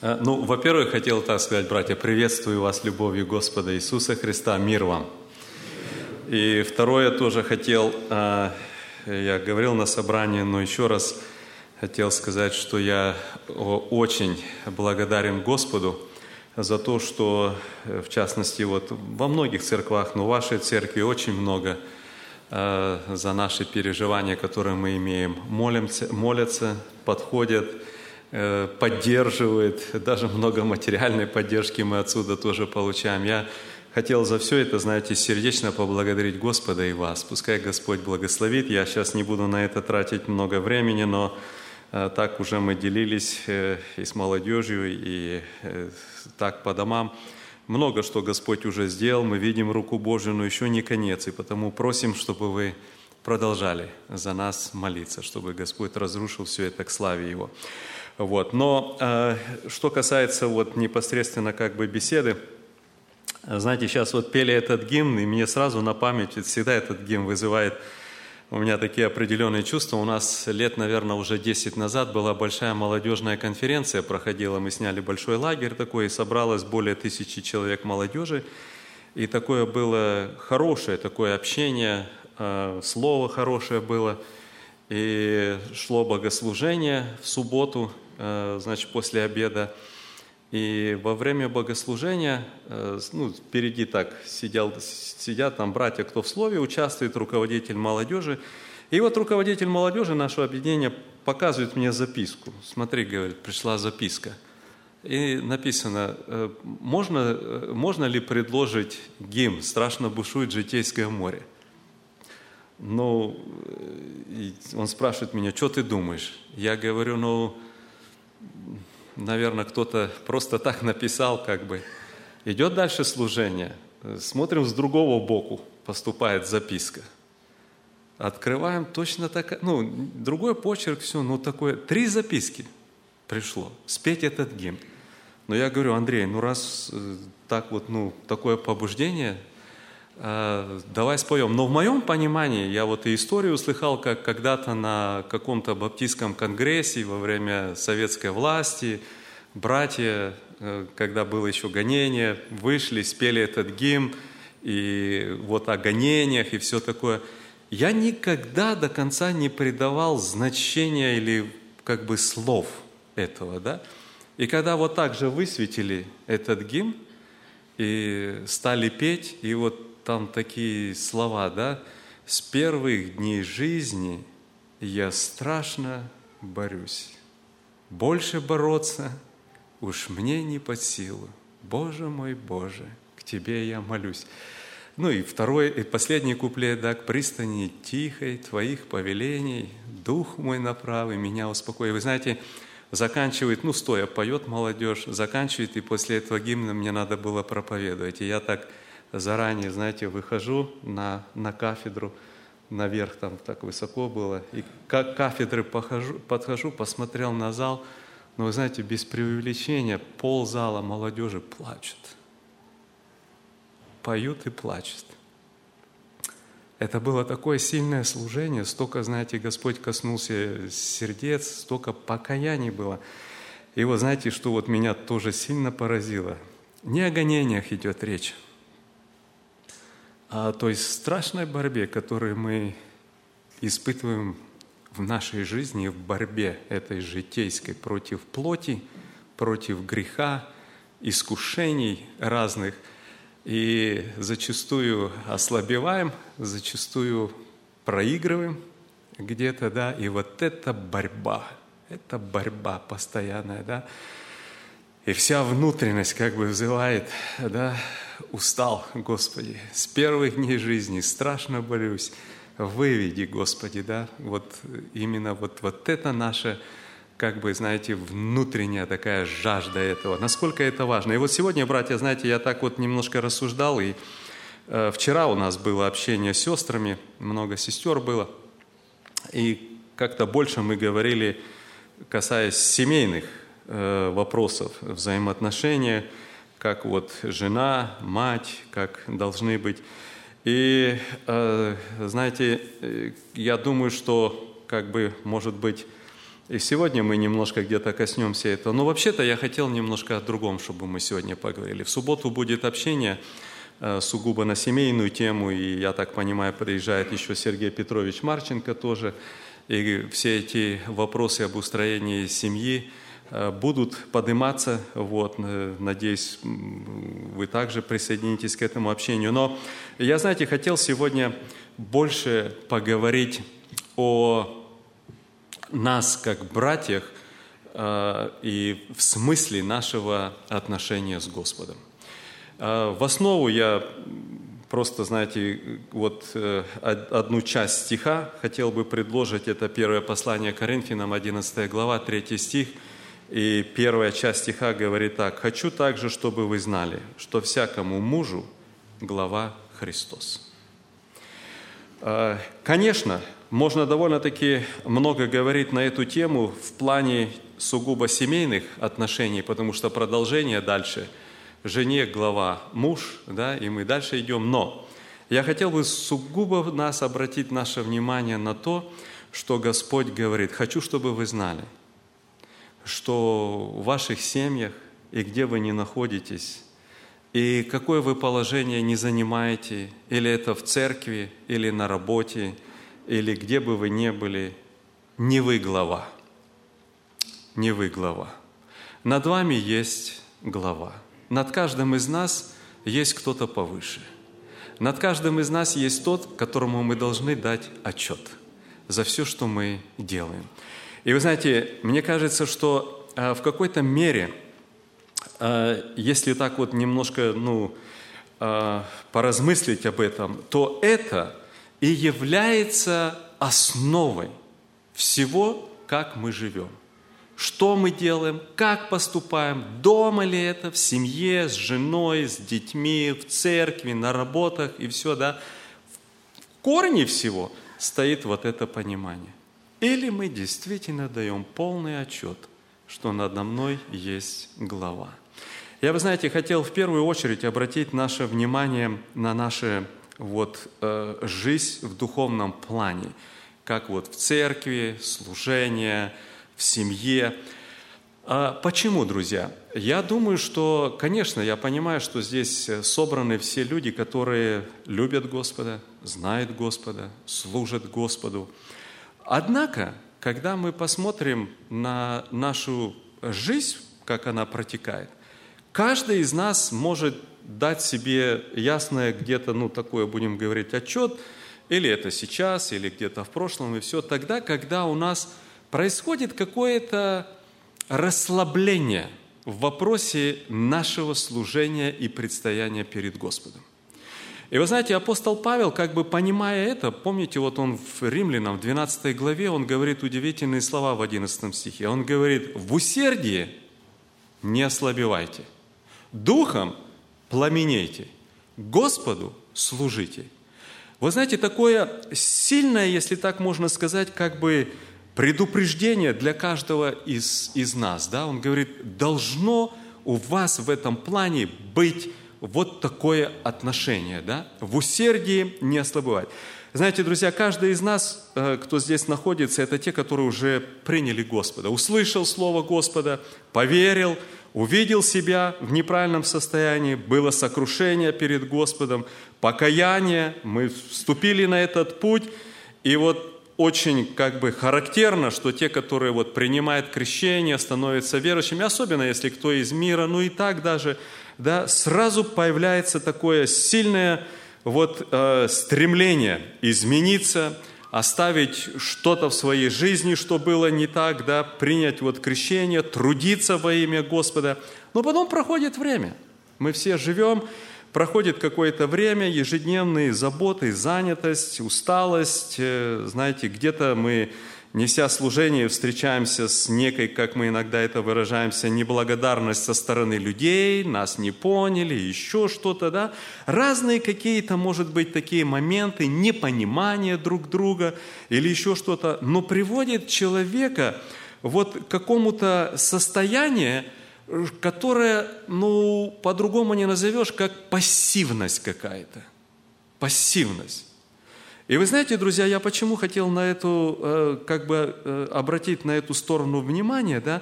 Во-первых, хотел так сказать, братья, приветствую вас любовью Господа Иисуса Христа, мир вам. И второе тоже хотел, я говорил на собрании, но еще раз хотел сказать, что я очень благодарен Господу за то, что, в частности, вот во многих церквах, но в вашей церкви очень много за наши переживания, которые мы имеем, молятся, подходят, поддерживают, даже много материальной поддержки мы отсюда тоже получаем. Я хотел за все это, знаете, сердечно поблагодарить Господа и вас. Пускай Господь благословит. Я сейчас не буду на это тратить много времени, но так уже мы делились и с молодежью, и так по домам. Много что Господь уже сделал, мы видим руку Божию, но еще не конец. И потому просим, чтобы вы продолжали за нас молиться, чтобы Господь разрушил все это к славе Его. Но что касается непосредственно беседы, знаете, сейчас пели этот гимн, и мне сразу на память, всегда этот гимн вызывает у меня такие определенные чувства. У нас лет, наверное, уже 10 назад была большая молодежная конференция, проходила, мы сняли большой лагерь такой, и собралось более 1000 человек молодежи. И такое было хорошее такое общение, слово хорошее было. И шло богослужение в субботу, после обеда. И во время богослужения, впереди так сидят там братья, кто в слове участвует, руководитель молодежи. И руководитель молодежи нашего объединения показывает мне записку. Смотри, говорит, пришла записка. И написано, можно ли предложить гимн «Страшно бушует житейское море». Он спрашивает меня, что ты думаешь? Я говорю, наверное, кто-то просто так написал, Идет дальше служение, смотрим, с другого боку поступает записка. Открываем, точно так, другой почерк, все, такое, 3 записки пришло, спеть этот гимн. Но я говорю, Андрей, раз так такое побуждение, давай споем. Но в моем понимании, я и историю услыхал, как когда-то на каком-то баптистском конгрессе во время советской власти братья, когда было еще гонение, вышли, спели этот гимн, и о гонениях и все такое. Я никогда до конца не придавал значения или слов этого, да? И когда так же высветили этот гимн и стали петь, и там такие слова, да? «С первых дней жизни я страшно борюсь. Больше бороться уж мне не под силу. Боже мой, Боже, к Тебе я молюсь». И второй, и последний куплет, да, «К пристани тихой Твоих повелений, дух мой направый, меня успокой». Вы знаете, заканчивает, стоя поет молодежь, заканчивает, и после этого гимна мне надо было проповедовать. И я так заранее, знаете, выхожу на кафедру, наверх там так высоко было, и к кафедры подхожу, посмотрел на зал, но, вы знаете, без преувеличения, ползала молодежи плачут. Поют и плачут. Это было такое сильное служение, столько, знаете, Господь коснулся сердец, столько покаяний было. И знаете, что меня тоже сильно поразило? Не о гонениях идет речь, о той страшной борьбе, которую мы испытываем в нашей жизни, в борьбе этой житейской против плоти, против греха, искушений разных. И зачастую ослабеваем, зачастую проигрываем где-то, да, и это борьба постоянная, да. И вся внутренность взывает, да, устал, Господи, с первых дней жизни страшно борюсь, выведи, Господи, да, именно это наша, знаете, внутренняя такая жажда этого, насколько это важно. И сегодня, братья, знаете, я так немножко рассуждал, и вчера у нас было общение с сестрами, много сестер было, и как-то больше мы говорили, касаясь семейных вопросов, взаимоотношения, как жена, мать, как должны быть. И, знаете, я думаю, что, может быть, И сегодня мы немножко где-то коснемся этого. Но вообще-то я хотел немножко о другом, чтобы мы сегодня поговорили. В субботу будет общение сугубо на семейную тему, и, я так понимаю, приезжает еще Сергей Петрович Марченко тоже. И все эти вопросы об устроении семьи будут подниматься. Вот, надеюсь, вы также присоединитесь к этому общению. Но я, знаете, хотел сегодня больше поговорить о нас, как братьях, и в смысле нашего отношения с Господом. В основу я просто, знаете, вот одну часть стиха хотел бы предложить. Это первое послание Коринфянам, 11 глава, 3 стих. И первая часть стиха говорит так: «Хочу также, чтобы вы знали, что всякому мужу глава Христос». Конечно, можно довольно-таки много говорить на эту тему в плане сугубо семейных отношений, потому что продолжение дальше – жене глава муж, да, и мы дальше идем. Но я хотел бы сугубо обратить наше внимание на то, что Господь говорит: «Хочу, чтобы вы знали, что в ваших семьях, и где вы ни находитесь, и какое вы положение не занимаете, или это в церкви, или на работе, или где бы вы ни были, не вы глава, не вы глава. Над вами есть глава. Над каждым из нас есть кто-то повыше. Над каждым из нас есть тот, которому мы должны дать отчет за все, что мы делаем». И вы знаете, мне кажется, что в какой-то мере, если так вот немножко поразмыслить об этом, то это и является основой всего, как мы живем. Что мы делаем, как поступаем, дома ли это, в семье, с женой, с детьми, в церкви, на работах и все, да. В корне всего стоит вот это понимание. Или мы действительно даем полный отчет, что надо мной есть глава. Я, вы знаете, хотел в первую очередь обратить наше внимание на нашу жизнь в духовном плане, как вот в церкви, служение, в семье. Почему, друзья? Я думаю, что, конечно, я понимаю, что здесь собраны все люди, которые любят Господа, знают Господа, служат Господу. Однако, когда мы посмотрим на нашу жизнь, как она протекает, каждый из нас может дать себе ясное где-то, такое, будем говорить, отчет, или это сейчас, или где-то в прошлом, и все, тогда, когда у нас происходит какое-то расслабление в вопросе нашего служения и предстояния перед Господом. И вы знаете, апостол Павел, как бы понимая это, помните, вот он в Римлянам, в 12 главе, он говорит удивительные слова в 11 стихе. Он говорит: «В усердии не ослабевайте, духом пламенейте, Господу служите». Вы знаете, такое сильное, если так можно сказать, как бы предупреждение для каждого из нас. Да? Он говорит: должно у вас в этом плане быть вот такое отношение, да? В усердии не ослабевать. Знаете, друзья, каждый из нас, кто здесь находится, это те, которые уже приняли Господа, услышал Слово Господа, поверил, увидел себя в неправильном состоянии, было сокрушение перед Господом, покаяние, мы вступили на этот путь, и вот очень как бы характерно, что те, которые вот принимают крещение, становятся верующими, особенно если кто из мира, и так даже, да, сразу появляется такое сильное стремление измениться, оставить что-то в своей жизни, что было не так, да, принять крещение, трудиться во имя Господа. Но потом проходит время. Мы все живем, проходит какое-то время, ежедневные заботы, занятость, усталость. Знаете, где-то мы, неся служение, встречаемся с некой, как мы иногда это выражаемся, неблагодарность со стороны людей, нас не поняли, еще что-то, да. Разные какие-то, может быть, такие моменты непонимания друг друга или еще что-то, но приводит человека к какому-то состоянию, которое, по-другому не назовешь, как пассивность какая-то. Пассивность. И вы знаете, друзья, я почему хотел на эту, обратить на эту сторону внимание, да?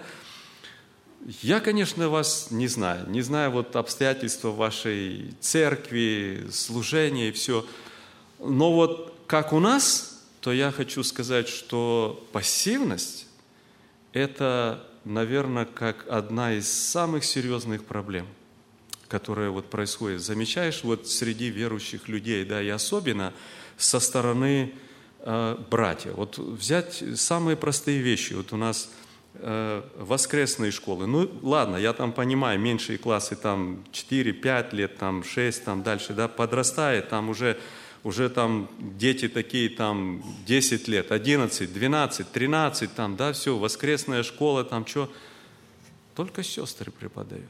Я, конечно, вас не знаю вот обстоятельства вашей церкви, служения и все. Но вот как у нас, то я хочу сказать, что пассивность – это, наверное, как одна из самых серьезных проблем, которая вот происходит. Замечаешь, вот среди верующих людей, да, и особенно со стороны братьев. Вот взять самые простые вещи. Вот у нас воскресные школы. Ну, ладно, я там понимаю, меньшие классы, там 4-5 лет, там 6, там дальше, да, подрастает, там уже там дети такие, там 10 лет, 11, 12, 13, там, да, все, воскресная школа, там что. Только сестры преподают.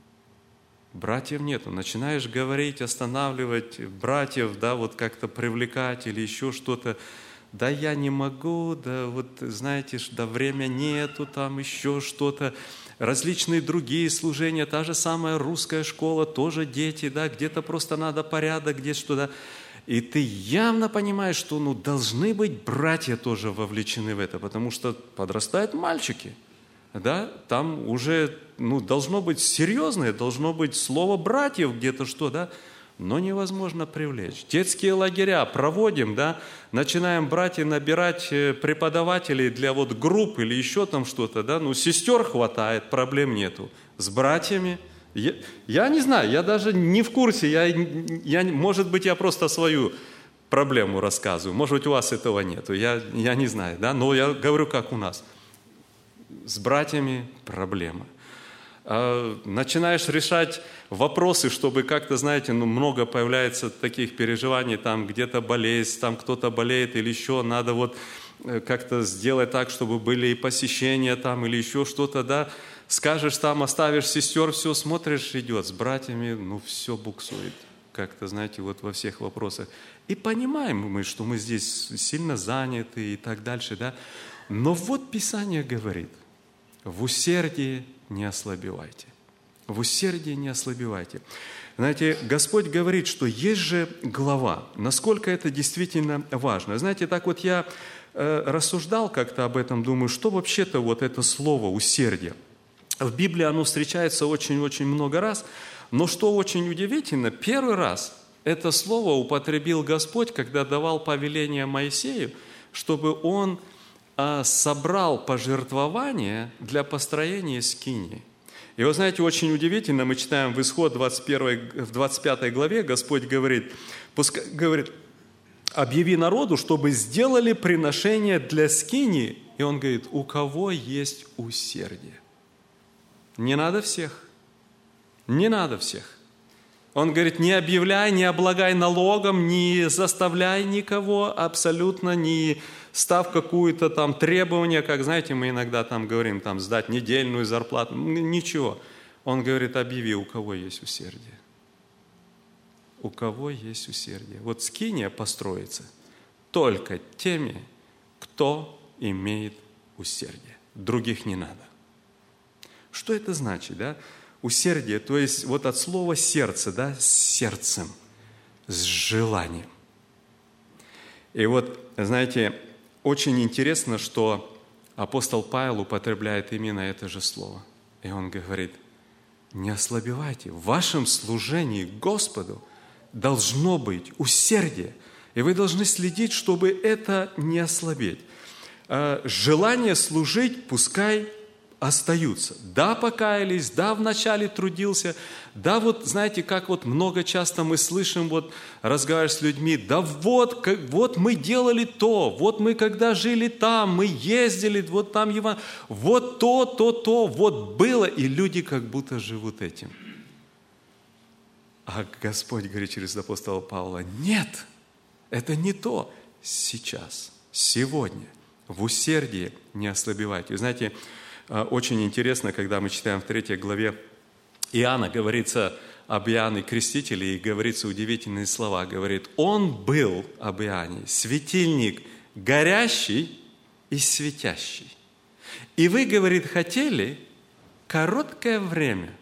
Братьев нету. Начинаешь говорить, останавливать братьев, да, вот как-то привлекать или еще что-то. Да я не могу, да вот знаете, да время нету, там еще что-то. Различные другие служения, та же самая русская школа, тоже дети, да, где-то просто надо порядок, где что-то. И ты явно понимаешь, что должны быть братья тоже вовлечены в это, потому что подрастают мальчики. Да, там уже должно быть серьезное, должно быть слово братьев где-то что, да, но невозможно привлечь. Детские лагеря проводим, да, начинаем братья набирать преподавателей для вот групп или еще там что-то, да, сестер хватает, проблем нету. С братьями, я не знаю, я даже не в курсе, может быть, я просто свою проблему рассказываю, может быть, у вас этого нету, я не знаю, да, но я говорю, как у нас. С братьями проблема. Начинаешь решать вопросы, чтобы как-то, знаете, много появляется таких переживаний, там где-то болезнь, там кто-то болеет или еще, надо вот как-то сделать так, чтобы были и посещения там или еще что-то, да, скажешь там, оставишь сестер, все, смотришь, идет, с братьями, все буксует, как-то, знаете, вот во всех вопросах. И понимаем мы, что мы здесь сильно заняты и так дальше, да, но вот Писание говорит, в усердии не ослабевайте. В усердии не ослабевайте. Знаете, Господь говорит, что есть же глава. Насколько это действительно важно. Знаете, так вот я рассуждал как-то об этом, думаю, что вообще-то вот это слово «усердие». В Библии оно встречается очень-очень много раз, но что очень удивительно, первый раз это слово употребил Господь, когда давал повеление Моисею, чтобы он собрал пожертвования для построения скинии. И вы знаете, очень удивительно, мы читаем в Исход 25 главе, Господь говорит, объяви народу, чтобы сделали приношение для скинии. И Он говорит, у кого есть усердие? Не надо всех. Не надо всех. Он говорит, не объявляй, не облагай налогом, не заставляй никого, абсолютно не став какую-то там требование, как, знаете, мы иногда там говорим, там, сдать недельную зарплату, ничего. Он говорит, объяви, у кого есть усердие. У кого есть усердие. Вот скиния построится только теми, кто имеет усердие. Других не надо. Что это значит, да? Усердие, то есть вот от слова сердце, да, с сердцем, с желанием. И вот, знаете, очень интересно, что апостол Павел употребляет именно это же слово. И он говорит, не ослабевайте, в вашем служении Господу должно быть усердие, и вы должны следить, чтобы это не ослабеть. Желание служить пускай остаются. Да, покаялись, да, вначале трудился, да, вот знаете, как вот много часто мы слышим, вот разговариваешь с людьми, да вот мы делали то, вот мы когда жили там, мы ездили, вот там вот то, вот было, и люди как будто живут этим. А Господь говорит через апостола Павла, нет, это не то, сейчас, сегодня, в усердии не ослабевайте. Знаете, очень интересно, когда мы читаем в 3 главе Иоанна, говорится об Иоанне Крестителе, и говорится удивительные слова. Говорит, он был, об Иоанне, светильник горящий и светящий. И вы, говорит, хотели короткое время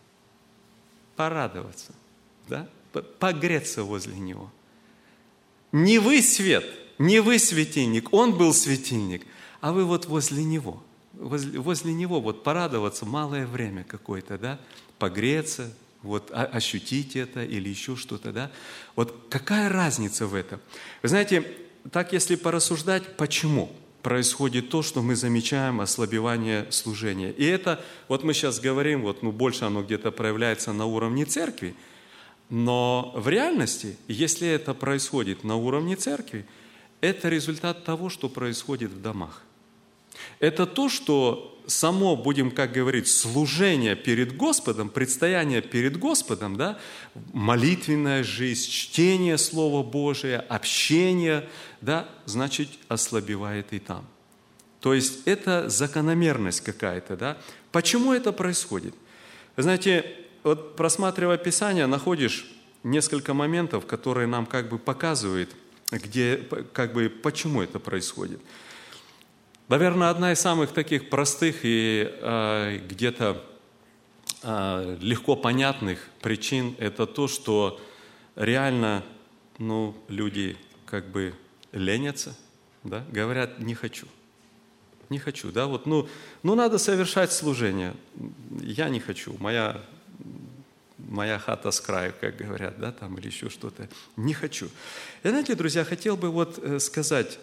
порадоваться, да? Погреться возле него. Не вы свет, не вы светильник, Он был светильник, а вы вот возле Него. Возле Него вот порадоваться малое время какое-то, да, погреться, вот ощутить это или еще что-то, да. Вот какая разница в этом? Вы знаете, так если порассуждать, почему происходит то, что мы замечаем ослабевание служения. И это, вот мы сейчас говорим, вот, больше оно где-то проявляется на уровне церкви, но в реальности, если это происходит на уровне церкви, это результат того, что происходит в домах. Это то, что само, будем как говорить, служение перед Господом, предстояние перед Господом, да, молитвенная жизнь, чтение Слова Божия, общение, да, значит, ослабевает и там. То есть это закономерность какая-то, да. Почему это происходит? Вы знаете, вот просматривая Писание, находишь несколько моментов, которые нам как бы показывают, где, как бы, почему это происходит. Наверное, одна из самых таких простых и где-то легко понятных причин – это то, что реально люди как бы ленятся, да, говорят «не хочу». Не хочу, да, вот, надо совершать служение. Я не хочу, моя хата с краю, как говорят, да, там, или еще что-то. Не хочу. И знаете, друзья, хотел бы вот сказать,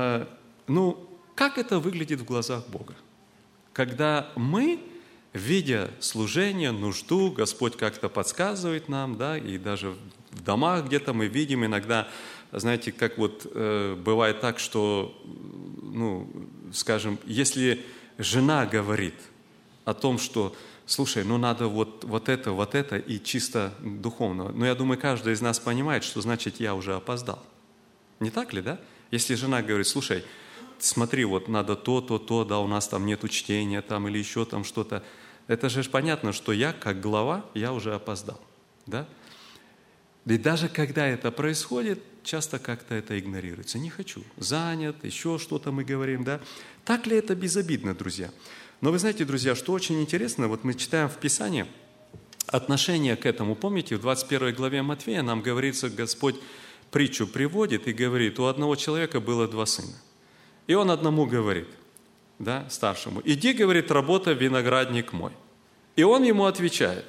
как это выглядит в глазах Бога? Когда мы, видя служение, нужду, Господь как-то подсказывает нам, да, и даже в домах где-то мы видим иногда, знаете, как вот бывает так, что, скажем, если жена говорит о том, что, слушай, надо вот это, и чисто духовно. Но я думаю, каждый из нас понимает, что значит я уже опоздал. Не так ли, да? Если жена говорит, слушай, смотри, вот надо то, да, у нас там нету чтения там или еще там что-то. Это же понятно, что я, как глава, я уже опоздал, да? И даже когда это происходит, часто как-то это игнорируется. Не хочу, занят, еще что-то мы говорим, да? Так ли это безобидно, друзья? Но вы знаете, друзья, что очень интересно, вот мы читаем в Писании отношение к этому. Помните, в 21 главе Матфея нам говорится, Господь притчу приводит и говорит, у одного человека было 2 сына. И он одному говорит, да, старшему, иди, говорит, работай в виноградник мой. И он ему отвечает,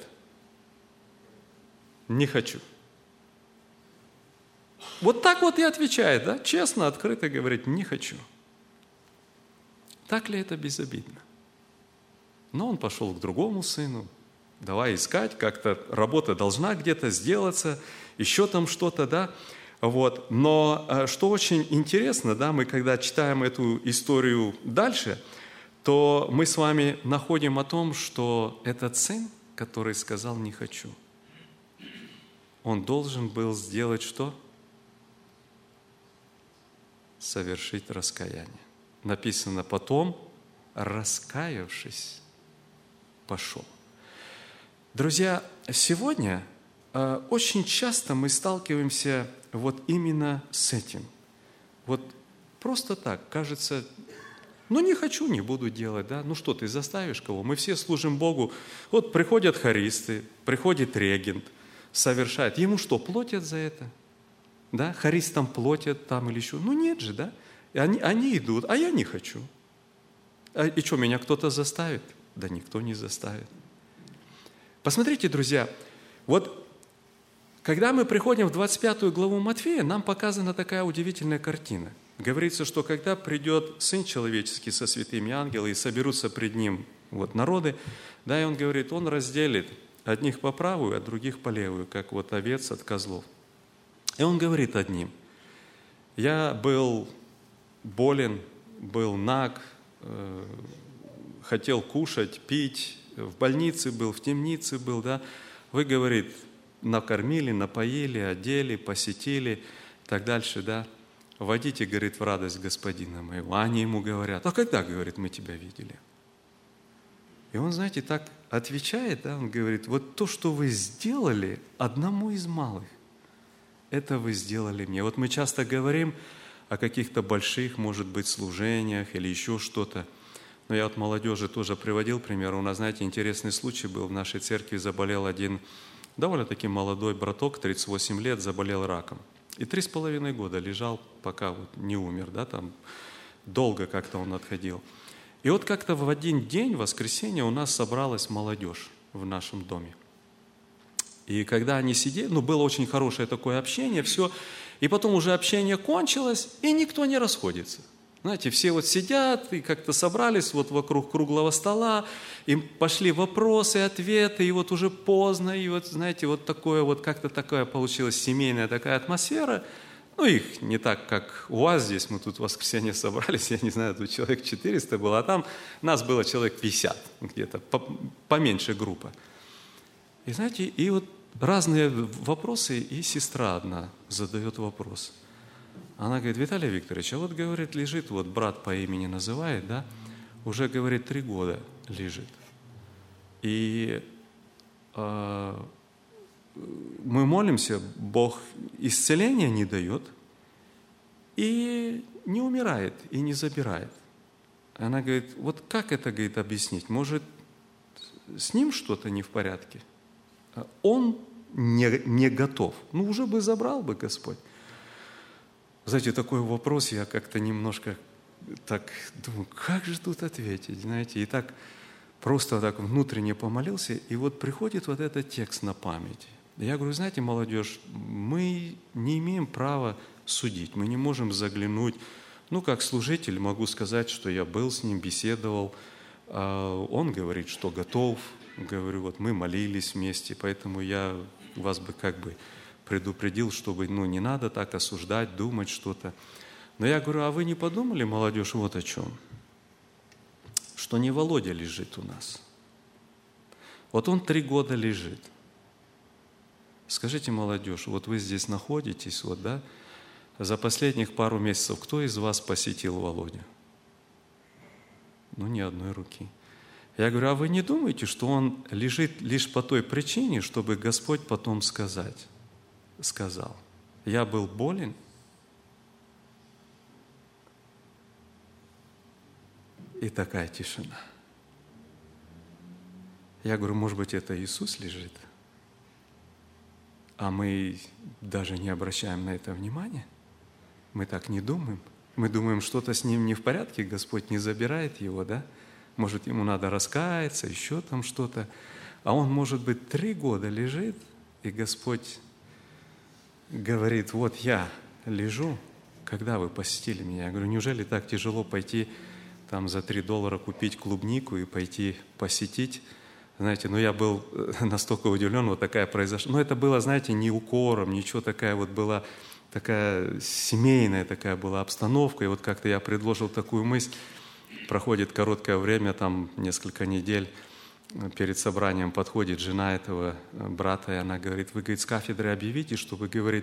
не хочу. Вот так вот и отвечает, да, честно, открыто говорит, не хочу. Так ли это безобидно? Но он пошел к другому сыну, давай искать, как-то работа должна где-то сделаться, еще там что-то, да. Вот. Но что очень интересно, да, мы когда читаем эту историю дальше, то мы с вами находим о том, что этот сын, который сказал «не хочу», он должен был сделать что? Совершить раскаяние. Написано потом, раскаявшись, пошел. Друзья, сегодня очень часто мы сталкиваемся вот именно с этим. Вот просто так, кажется, не хочу, не буду делать, да? Что ты заставишь кого? Мы все служим Богу. Вот приходят хористы, приходит регент, совершает. Ему что, платят за это? Да? Хористам платят там или еще? Нет же, да? И они идут, а я не хочу. И что, меня кто-то заставит? Да никто не заставит. Посмотрите, друзья, вот когда мы приходим в 25 главу Матфея, нам показана такая удивительная картина. Говорится, что когда придет Сын Человеческий со святыми ангелами и соберутся пред Ним народы, да, и Он говорит, Он разделит одних по правую, а других по левую, как вот овец от козлов. И Он говорит одним, я был болен, был наг, хотел кушать, пить, в больнице был, в темнице был, да. Вы, говорит, накормили, напоили, одели, посетили, и так дальше, да. Войдите, говорит, в радость Господина моего. А они ему говорят, а когда, говорит, мы тебя видели? И он, знаете, так отвечает, да, он говорит, вот то, что вы сделали одному из малых, это вы сделали мне. Вот мы часто говорим о каких-то больших, может быть, служениях или еще что-то. Но я от молодежи тоже приводил пример. У нас, знаете, интересный случай был. В нашей церкви заболел один довольно-таки молодой браток, 38 лет, заболел раком. И 3,5 года лежал, пока вот не умер, да, там долго как-то он отходил. И вот как-то в один день, в воскресенье, у нас собралась молодежь в нашем доме. И когда они сидели, было очень хорошее такое общение, все. И потом уже общение кончилось, и никто не расходится. Знаете, все вот сидят и как-то собрались вот вокруг круглого стола, и пошли вопросы, ответы, и вот уже поздно, и вот, знаете, вот такое вот как-то такая получилась семейная такая атмосфера. Их не так, как у вас здесь, мы тут в воскресенье собрались, я не знаю, тут человек 400 было, а там нас было человек 50, где-то поменьше группа. И знаете, и вот разные вопросы, и сестра одна задает вопрос. Она говорит: Виталий Викторович, а вот, говорит, лежит, вот брат по имени называет, да, уже, говорит, 3 года лежит. И мы молимся, Бог исцеления не дает, и не умирает, и не забирает. Она говорит: вот как это, говорит, объяснить? Может, с ним что-то не в порядке? Он не готов. Уже бы забрал бы Господь. Знаете, такой вопрос, я как-то немножко так думаю, как же тут ответить, знаете, и так просто так внутренне помолился, и вот приходит вот этот текст на память. Я говорю: знаете, молодежь, мы не имеем права судить, мы не можем заглянуть. Как служитель могу сказать, что я был с ним, беседовал, он говорит, что готов. Говорю, вот мы молились вместе, поэтому я вас бы как бы предупредил, чтобы не надо так осуждать, думать что-то. Но я говорю: а вы не подумали, молодежь, вот о чем? Что не Володя лежит у нас. Вот он 3 года лежит. Скажите, молодежь, вот вы здесь находитесь, вот, да? За последних пару месяцев кто из вас посетил Володю? Ни одной руки. Я говорю: а вы не думаете, что он лежит лишь по той причине, чтобы Господь потом сказал: я был болен, и такая тишина. Я говорю: может быть, это Иисус лежит, а мы даже не обращаем на это внимания? Мы так не думаем. Мы думаем, что-то с ним не в порядке, Господь не забирает его, да? Может, ему надо раскаяться, еще там что-то. А он, может быть, 3 года лежит, и Господь говорит: вот я лежу, когда вы посетили меня? Я говорю: неужели так тяжело пойти там за $3 купить клубнику и пойти посетить? Знаете, я был настолько удивлен, вот такая произошла. Но это было, знаете, не укором, ничего, такая вот была, такая семейная такая была обстановка. И вот как-то я предложил такую мысль. Проходит короткое время, там несколько недель, перед собранием подходит жена этого брата, и она говорит: вы, говорит, с кафедры объявите, чтобы, говорит,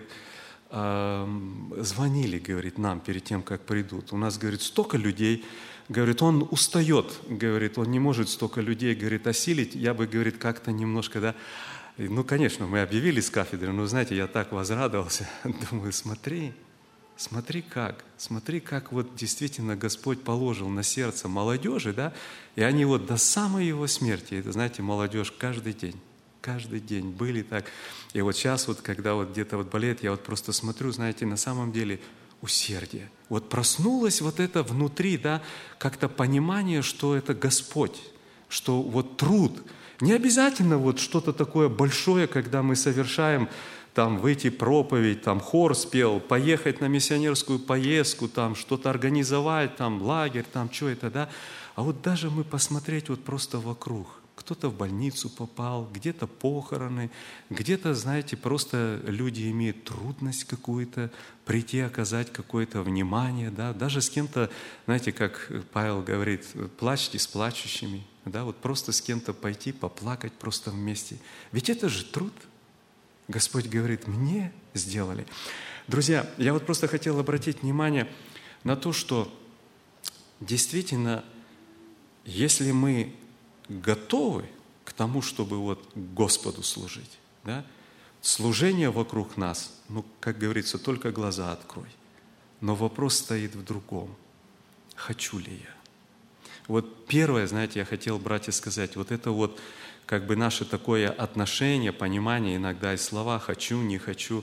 звонили, говорит, нам перед тем, как придут. У нас, говорит, столько людей, говорит, он устает, говорит, он не может столько людей, говорит, осилить. Я бы, говорит, как-то немножко, да. Конечно, мы объявили с кафедры, но, знаете, я так возрадовался. Думаю, смотри как вот действительно Господь положил на сердце молодежи, да, и они вот до самой его смерти, это, знаете, молодежь каждый день были так. И вот сейчас вот, когда вот где-то вот болеет, я вот просто смотрю, знаете, на самом деле усердие. Вот проснулось вот это внутри, да, как-то понимание, что это Господь, что вот труд. Не обязательно вот что-то такое большое, когда мы совершаем, там выйти проповедь, там хор спел, поехать на миссионерскую поездку, там что-то организовать, там лагерь, там что это, да. А вот даже мы посмотреть вот просто вокруг. Кто-то в больницу попал, где-то похороны, где-то, знаете, просто люди имеют трудность какую-то, прийти, оказать какое-то внимание, да. Даже с кем-то, знаете, как Павел говорит, плачьте с плачущими, да, вот просто с кем-то пойти, поплакать просто вместе. Ведь это же труд. Господь говорит: мне сделали. Друзья, я вот просто хотел обратить внимание на то, что действительно, если мы готовы к тому, чтобы вот Господу служить, да, служение вокруг нас, как говорится, только глаза открой. Но вопрос стоит в другом. Хочу ли я? Вот первое, знаете, я хотел, братья, сказать, вот это вот как бы наше такое отношение, понимание, иногда и слова «хочу», «не хочу».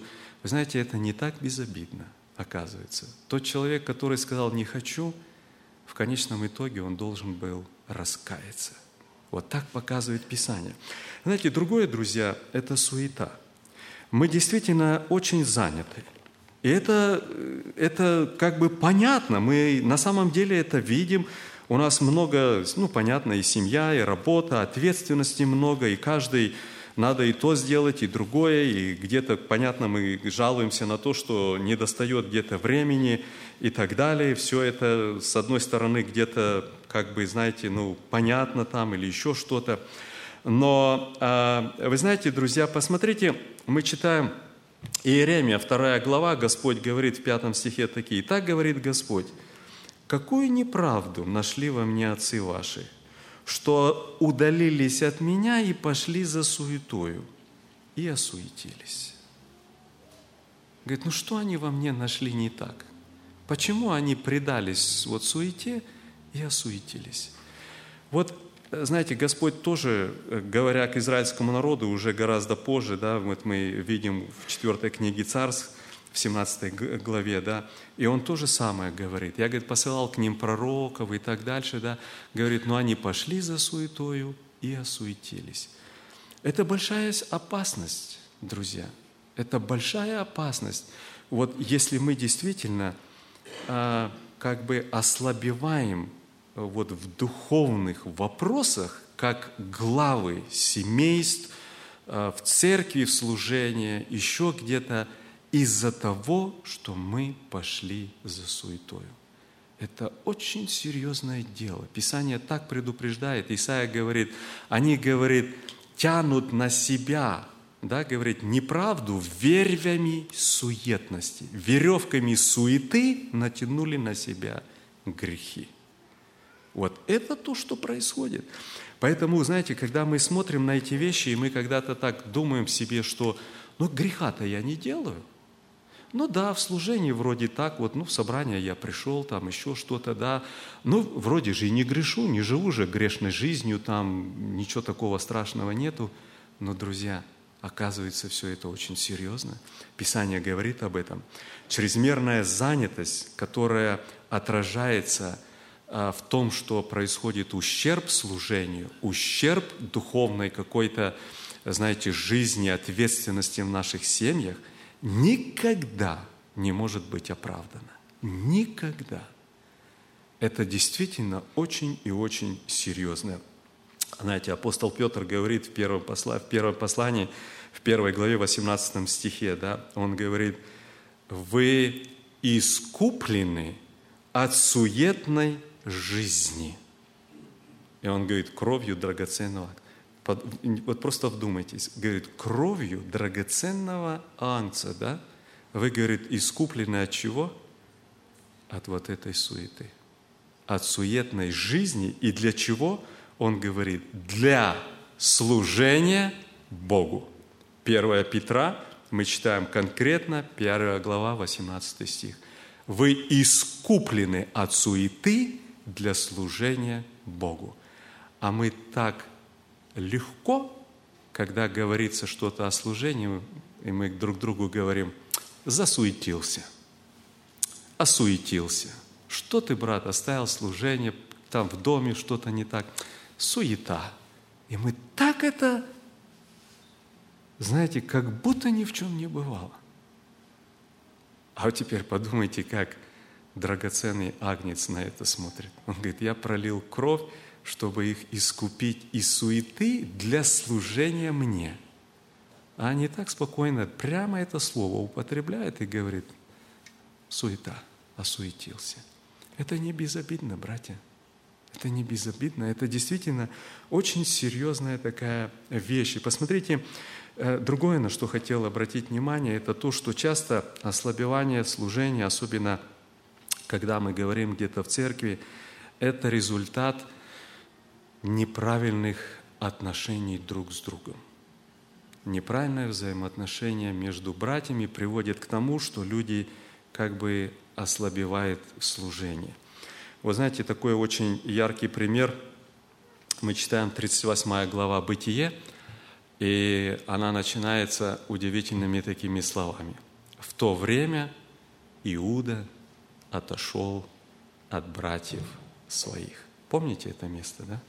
Вы знаете, это не так безобидно, оказывается. Тот человек, который сказал «не хочу», в конечном итоге он должен был раскаяться. Вот так показывает Писание. Знаете, другое, друзья, это суета. Мы действительно очень заняты. И это как бы понятно. Мы на самом деле это видим. У нас много, понятно, и семья, и работа, ответственности много, и каждый надо и то сделать, и другое, и где-то, понятно, мы жалуемся на то, что недостает где-то времени и так далее. Все это, с одной стороны, где-то, как бы, знаете, понятно там или еще что-то. Но, вы знаете, друзья, посмотрите, мы читаем Иеремия, 2 глава, Господь говорит в 5 стихе такие: «Так говорит Господь, какую неправду нашли во мне отцы ваши, что удалились от меня и пошли за суетою, и осуетились». Говорит, что они во мне нашли не так? Почему они предались суете и осуетились? Вот, знаете, Господь тоже, говоря к израильскому народу уже гораздо позже, вот мы видим в 4 книге Царств, в 17 главе, и Он то же самое говорит. Я, говорит, посылал к ним пророков и так дальше, говорит, но они пошли за суетою и осуетились. Это большая опасность, друзья. Это большая опасность. Вот если мы действительно как бы ослабеваем в духовных вопросах, как главы семейств, в церкви, в служении, еще где-то, из-за того, что мы пошли за суетою. Это очень серьезное дело. Писание так предупреждает. Исаия говорит, они, говорит, тянут на себя, говорит, неправду вервями суетности. Веревками суеты натянули на себя грехи. Вот это то, что происходит. Поэтому, знаете, когда мы смотрим на эти вещи, и мы когда-то так думаем себе, что греха-то я не делаю. В служении вроде так, в собрание я пришел, там еще что-то, вроде же и не грешу, не живу же грешной жизнью, там ничего такого страшного нету. Но, друзья, оказывается, все это очень серьезно. Писание говорит об этом. Чрезмерная занятость, которая отражается в том, что происходит ущерб служению, ущерб духовной какой-то, знаете, жизни, ответственности в наших семьях, никогда не может быть оправдано. Никогда. Это действительно очень и очень серьезно. Знаете, апостол Петр говорит в первом послании, в 1 главе, 18 стихе, он говорит, «Вы искуплены от суетной жизни». И он говорит, кровью драгоценного. Вот просто вдумайтесь. Говорит, кровью драгоценного агнца, вы, говорит, искуплены от чего? От вот этой суеты. От суетной жизни. И для чего? Он говорит, для служения Богу. 1 Петра, мы читаем конкретно, 1 глава, 18 стих. Вы искуплены от суеты для служения Богу. А мы так легко, когда говорится что-то о служении, и мы друг другу говорим, засуетился, осуетился. Что ты, брат, оставил служение, там в доме что-то не так. Суета. И мы так это, знаете, как будто ни в чем не бывало. А вот теперь подумайте, как драгоценный агнец на это смотрит. Он говорит, я пролил кровь, чтобы их искупить из суеты для служения мне. А они так спокойно, прямо это слово употребляют и говорит, суета, осуетился. Это не безобидно, братья. Это не безобидно, это действительно очень серьезная такая вещь. И посмотрите, другое, на что хотел обратить внимание, это то, что часто ослабевание служения, особенно когда мы говорим где-то в церкви, это результат неправильных отношений друг с другом. Неправильное взаимоотношение между братьями приводит к тому, что люди как бы ослабевают в служении. Вы знаете, такой очень яркий пример. Мы читаем 38 глава «Бытие», и она начинается удивительными такими словами. В то время Иуда отошел от братьев своих. Помните это место, да?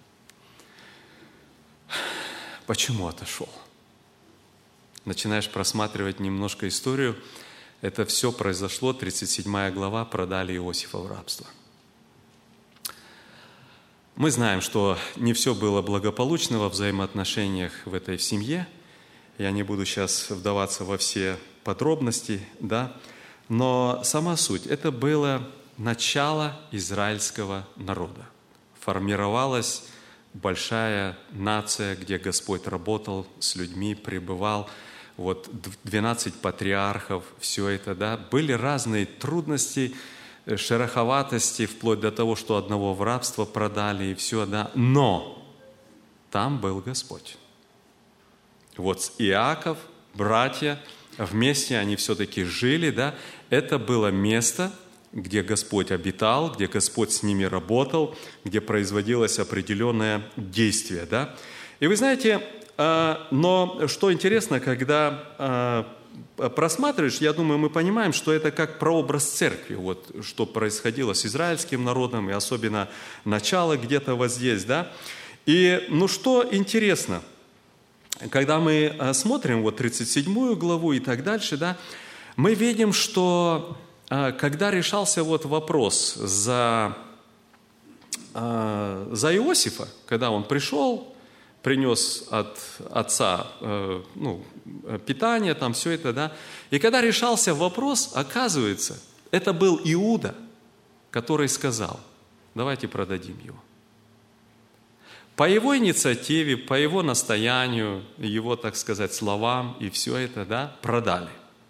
Почему отошел? Начинаешь просматривать немножко историю. Это все произошло, 37 глава, продали Иосифа в рабство. Мы знаем, что не все было благополучно во взаимоотношениях в этой семье. Я не буду сейчас вдаваться во все подробности, да? Но сама суть – это было начало израильского народа. Формировалась большая нация, где Господь работал с людьми, пребывал. Вот 12 патриархов, все это, да. Были разные трудности, шероховатости, вплоть до того, что одного в рабство продали и все, да. Но там был Господь. Вот Иаков, братья, вместе они все-таки жили, да. Это было место, где Господь обитал, где Господь с ними работал, где производилось определенное действие, да. И вы знаете, но что интересно, когда просматриваешь, я думаю, мы понимаем, что это как прообраз церкви, вот что происходило с израильским народом, и особенно начало где-то вот здесь, да. И, что интересно, когда мы смотрим вот 37 главу и так дальше, да, мы видим, что когда решался вот вопрос за Иосифа, когда он пришел, принес от отца питание, там все это, да, и когда решался вопрос, оказывается, это был Иуда, который сказал: давайте продадим его. По его инициативе, по его настоянию, его, так сказать, словам, и все это, да, продали.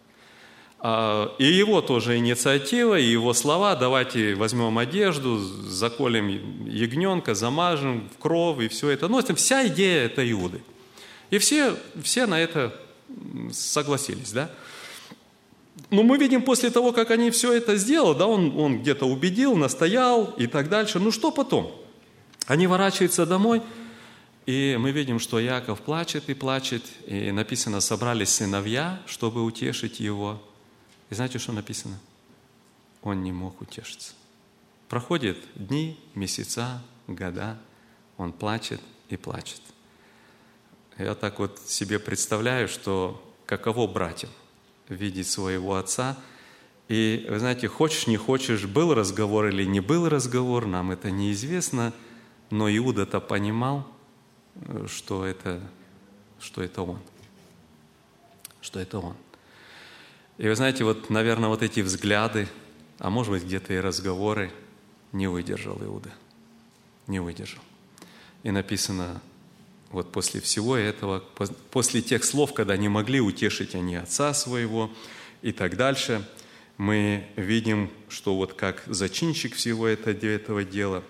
И его тоже инициатива, и его слова: давайте возьмем одежду, заколем ягненка, замажем в кровь, и все это. Это вся идея это Иуды. И все на это согласились, да. Но мы видим, после того, как они все это сделали, да, он где-то убедил, настоял и так дальше. Что потом? Они ворачиваются домой, и мы видим, что Иаков плачет и плачет, и написано: собрались сыновья, чтобы утешить его. И знаете, что написано? Он не мог утешиться. Проходят дни, месяца, года, он плачет и плачет. Я так вот себе представляю, что каково братьям видеть своего отца. И, вы знаете, хочешь, не хочешь, был разговор или не был разговор, нам это неизвестно, но Иуда-то понимал, что это он. Что это он. И вы знаете, наверное, эти взгляды, а может быть, где-то и разговоры, не выдержал Иуда. Не выдержал. И написано, после всего этого, после тех слов, когда не могли утешить они отца своего и так дальше, мы видим, что как зачинщик всего этого дела,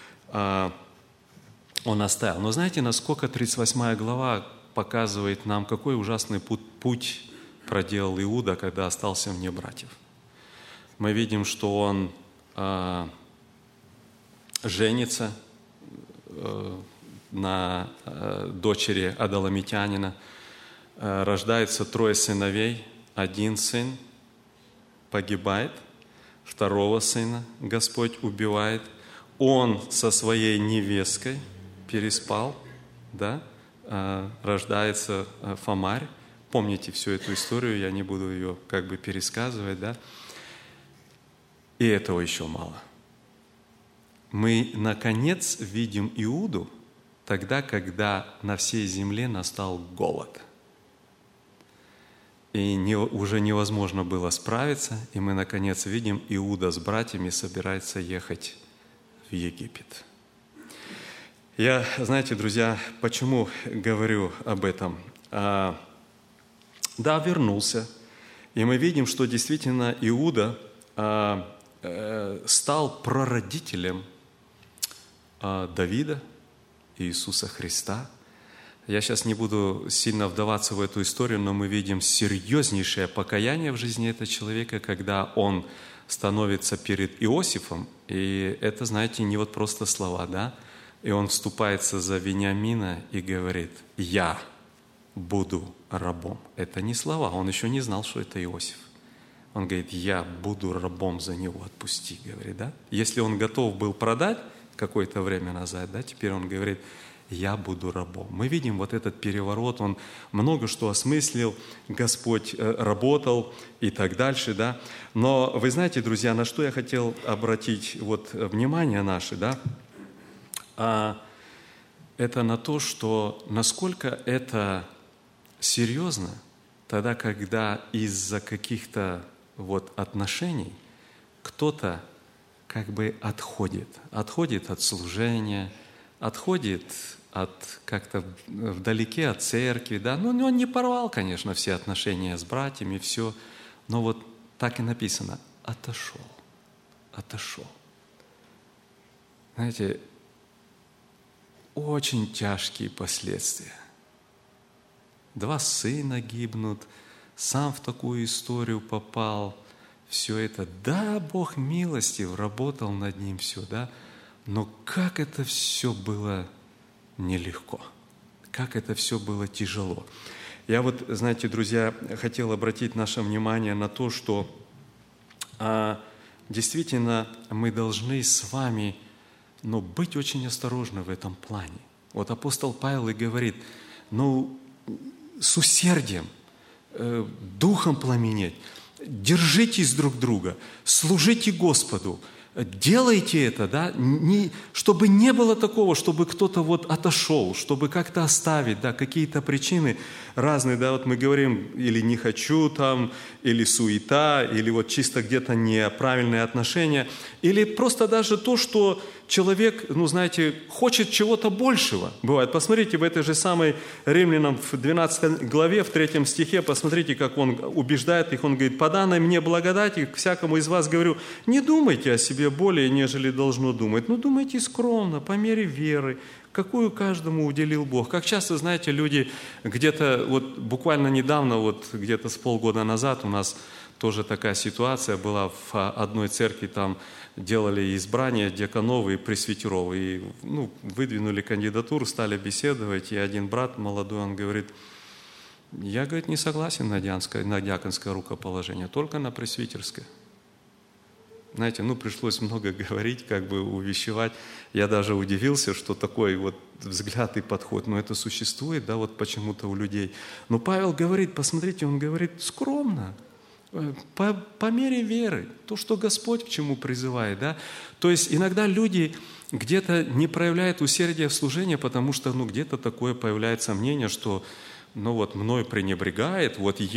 он оставил. Но знаете, насколько 38 глава показывает нам, какой ужасный путь проделал Иуда, когда остался вне братьев. Мы видим, что он женится на дочери Адамитянина, рождается 3 сыновей, 1 сын погибает, 2 сына Господь убивает, он со своей невесткой переспал, да, рождается Фомарь. Помните всю эту историю, я не буду ее пересказывать, да? И этого еще мало. Мы, наконец, видим Иуду тогда, когда на всей земле настал голод. И уже невозможно было справиться, и мы, наконец, видим, Иуда с братьями собирается ехать в Египет. Я, знаете, друзья, почему говорю об этом? Да, вернулся. И мы видим, что действительно Иуда стал прародителем Давида, Иисуса Христа. Я сейчас не буду сильно вдаваться в эту историю, но мы видим серьезнейшее покаяние в жизни этого человека, когда он становится перед Иосифом. И это, знаете, не просто слова, да? И он вступается за Вениамина и говорит: «Я буду рабом». Это не слова, он еще не знал, что это Иосиф. Он говорит, я буду рабом за него, отпусти, говорит, да? Если он готов был продать какое-то время назад, да, теперь он говорит, я буду рабом. Мы видим вот этот переворот, он много что осмыслил, Господь работал и так дальше, да. Но вы знаете, друзья, на что я хотел обратить вот внимание наше, да, это на то, что насколько это серьезно тогда, когда из-за каких-то вот отношений кто-то как бы отходит от служения, отходит как-то вдалеке от церкви, да, ну, он не порвал, конечно, все отношения с братьями, все, но вот так и написано, отошел. Знаете, очень тяжкие последствия. 2 сына гибнут, сам в такую историю попал, все это, да, Бог милостив, работал над ним все, да, но как это все было нелегко, как это все было тяжело. Я вот, знаете, друзья, хотел обратить наше внимание на то, что действительно мы должны с вами, быть очень осторожны в этом плане. Вот апостол Павел и говорит, с усердием, духом пламенеть, держитесь друг друга, служите Господу, делайте это, да, чтобы не было такого, чтобы кто-то вот отошел, чтобы как-то оставить, да, какие-то причины разные, да, вот мы говорим, или не хочу там, или суета, или вот чисто где-то неправильные отношения, или просто даже то, что человек, знаете, хочет чего-то большего. Бывает. Посмотрите, в этой же самой Римлянам в 12 главе, в 3 стихе, посмотрите, как он убеждает их. Он говорит, по данной мне благодати, к всякому из вас говорю, не думайте о себе более, нежели должно думать. Думайте скромно, по мере веры, какую каждому уделил Бог. Как часто, знаете, люди где-то, вот буквально недавно, вот где-то с полгода назад у нас тоже такая ситуация была в одной церкви, там делали избрание диаконов и пресвитеров, и выдвинули кандидатуру, стали беседовать, и один брат молодой, он говорит, я, говорит, не согласен на диаконское рукоположение, только на пресвитерское. Знаете, пришлось много говорить, увещевать. Я даже удивился, что такой вот взгляд и подход, это существует, да, вот почему-то у людей. Но Павел говорит, посмотрите, он говорит скромно, по мере веры, то, что Господь к чему призывает, да. То есть иногда люди где-то не проявляют усердия в служении, потому что, где-то такое появляется мнение, что, мной пренебрегает,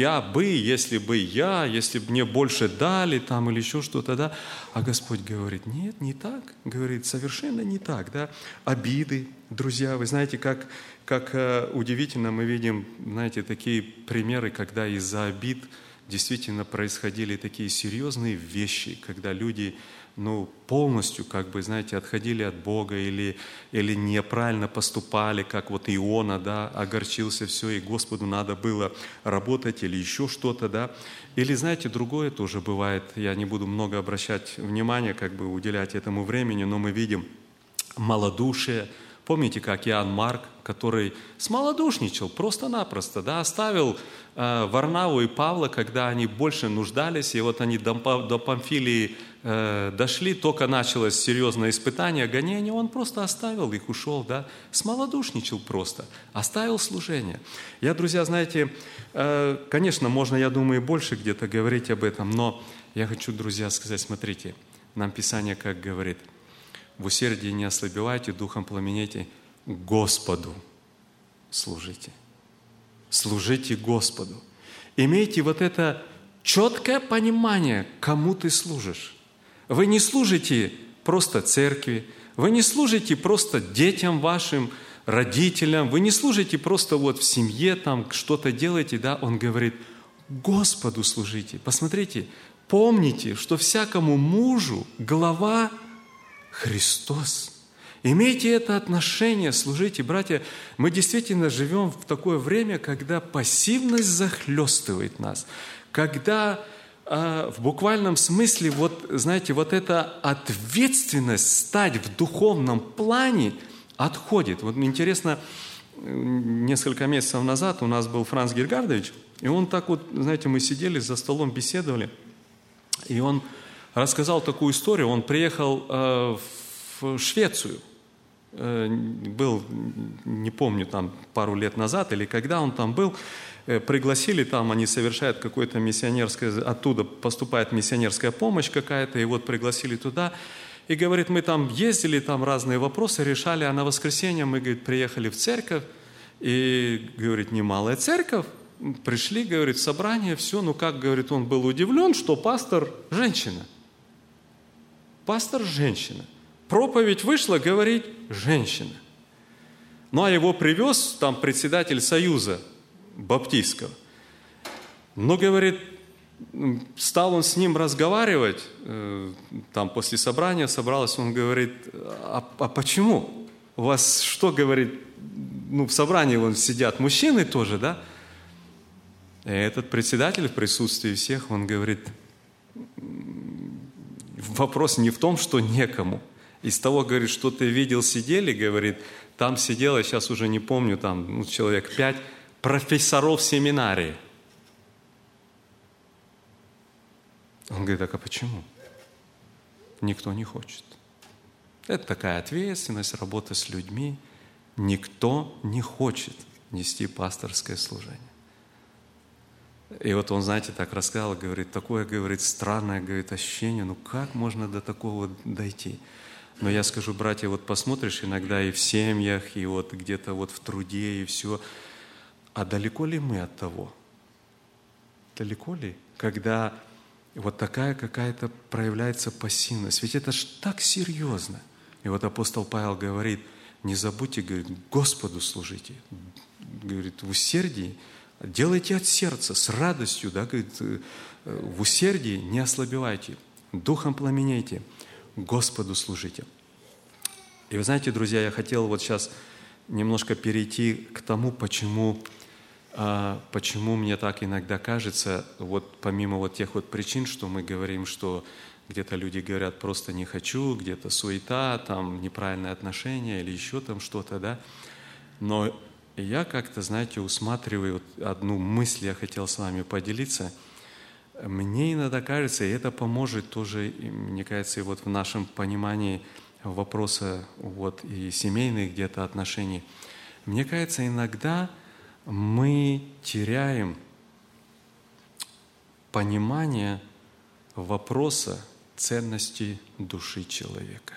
если бы мне больше дали, там, или еще что-то, да. А Господь говорит, нет, не так, говорит, совершенно не так, да. Обиды, друзья, вы знаете, как удивительно мы видим, знаете, такие примеры, когда из-за обид действительно происходили такие серьезные вещи, когда люди, полностью, отходили от Бога или неправильно поступали, как вот Иона, да, огорчился, все, и Господу надо было работать или еще что-то, да. Или, знаете, другое тоже бывает, я не буду много обращать внимания, уделять этому времени, но мы видим малодушие. Помните, как Иоанн Марк, который смолодушничал просто-напросто, да, оставил Варнаву и Павла, когда они больше нуждались, и вот они до Памфилии дошли, только началось серьезное испытание, гонение, он просто оставил их, ушел, да, смолодушничал просто, оставил служение. Я, друзья, знаете, конечно, можно, я думаю, больше где-то говорить об этом, но я хочу, друзья, сказать, смотрите, нам Писание как говорит, в усердии не ослабевайте, духом пламенейте, Господу служите. Служите Господу. Имейте вот это четкое понимание, кому ты служишь. Вы не служите просто церкви, вы не служите просто детям вашим, родителям, вы не служите просто вот в семье, там что-то делаете, да, он говорит, Господу служите. Посмотрите, помните, что всякому мужу глава Христос. Имейте это отношение, служите. Братья, мы действительно живем в такое время, когда пассивность захлестывает нас, когда в буквальном смысле, вот, знаете, вот эта ответственность стать в духовном плане отходит. Вот мне интересно, несколько месяцев назад у нас был Франц Гергардович, и он так вот, знаете, мы сидели за столом, беседовали, И он рассказал такую историю. Он приехал в Швецию. Был, не помню, там пару лет назад или когда он там был, пригласили там, они совершают какое-то миссионерское, оттуда поступает миссионерская помощь какая-то, и вот пригласили туда. И говорит, мы там ездили, там разные вопросы решали, а на воскресенье мы, говорит, приехали в церковь, и, говорит, немалая церковь, пришли, говорит, в собрание, все, ну как, говорит, он был удивлен, что пастор женщина. Пастор женщина. Проповедь вышла, говорит, женщина. Ну, а его привез там председатель Союза Баптистского. Но, говорит, стал он с ним разговаривать, там после собрания собралось, он говорит, а почему? У вас что, говорит, ну, в собрании вон сидят мужчины тоже, да? И этот председатель в присутствии всех, он говорит, вопрос не в том, что некому. Из того, говорит, что ты видел, сидели, говорит, там сидело, сейчас уже не помню, там человек 5 профессоров семинарии. Он говорит, так а почему? Никто не хочет. Это такая ответственность, работа с людьми. Никто не хочет нести пасторское служение. И вот он, знаете, так рассказал, говорит, такое, говорит, странное, говорит, ощущение, ну как можно до такого дойти? Но я скажу, братья, вот посмотришь иногда и в семьях, и вот где-то вот в труде, и все. А далеко ли мы от того? Далеко ли? Когда вот такая какая-то проявляется пассивность. Ведь это ж так серьезно. И вот апостол Павел говорит, не забудьте, говорит, Господу служите. Говорит, в усердии, делайте от сердца, с радостью, да, говорит, в усердии не ослабевайте, духом пламенейте. Господу служите. И вы знаете, друзья, я хотел вот сейчас немножко перейти к тому, почему мне так иногда кажется, вот помимо вот тех вот причин, что мы говорим, что где-то люди говорят просто не хочу, где-то суета, там неправильное отношение или еще там что-то, да. Но я как-то, знаете, усматриваю вот одну мысль, я хотел с вами поделиться. Мне иногда кажется, и это поможет тоже, мне кажется, и вот в нашем понимании вопроса вот и семейных где-то отношений. Мне кажется, иногда мы теряем понимание вопроса ценности души человека.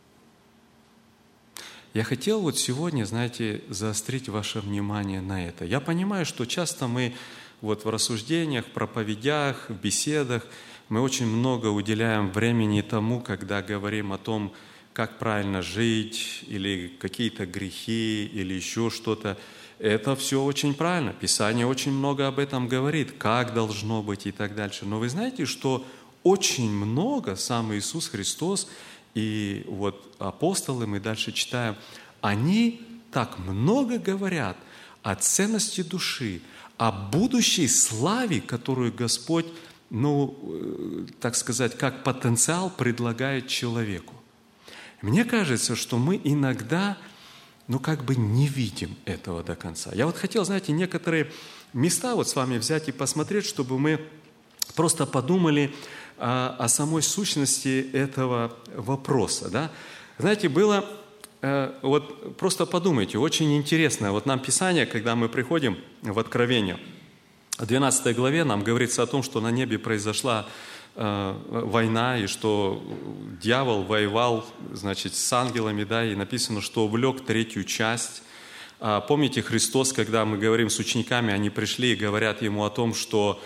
Я хотел вот сегодня, знаете, заострить ваше внимание на это. Я понимаю, что часто мы вот в рассуждениях, в проповедях, в беседах мы очень много уделяем времени тому, когда говорим о том, как правильно жить, или какие-то грехи, или еще что-то. Это все очень правильно. Писание очень много об этом говорит, как должно быть и так дальше. Но вы знаете, что очень много сам Иисус Христос и вот апостолы, мы дальше читаем, они так много говорят о ценности души, о будущей славе, которую Господь, так сказать, как потенциал предлагает человеку. Мне кажется, что мы иногда, не видим этого до конца. Я вот хотел, знаете, некоторые места вот с вами взять и посмотреть, чтобы мы просто подумали о самой сущности этого вопроса. Да? Знаете, было, вот просто подумайте, очень интересно, вот нам Писание, когда мы приходим в Откровение, в 12 главе нам говорится о том, что на небе произошла война, и что дьявол воевал, значит, с ангелами, да, и написано, что увлек третью часть. Помните, Христос, когда мы говорим с учениками, они пришли и говорят Ему о том, что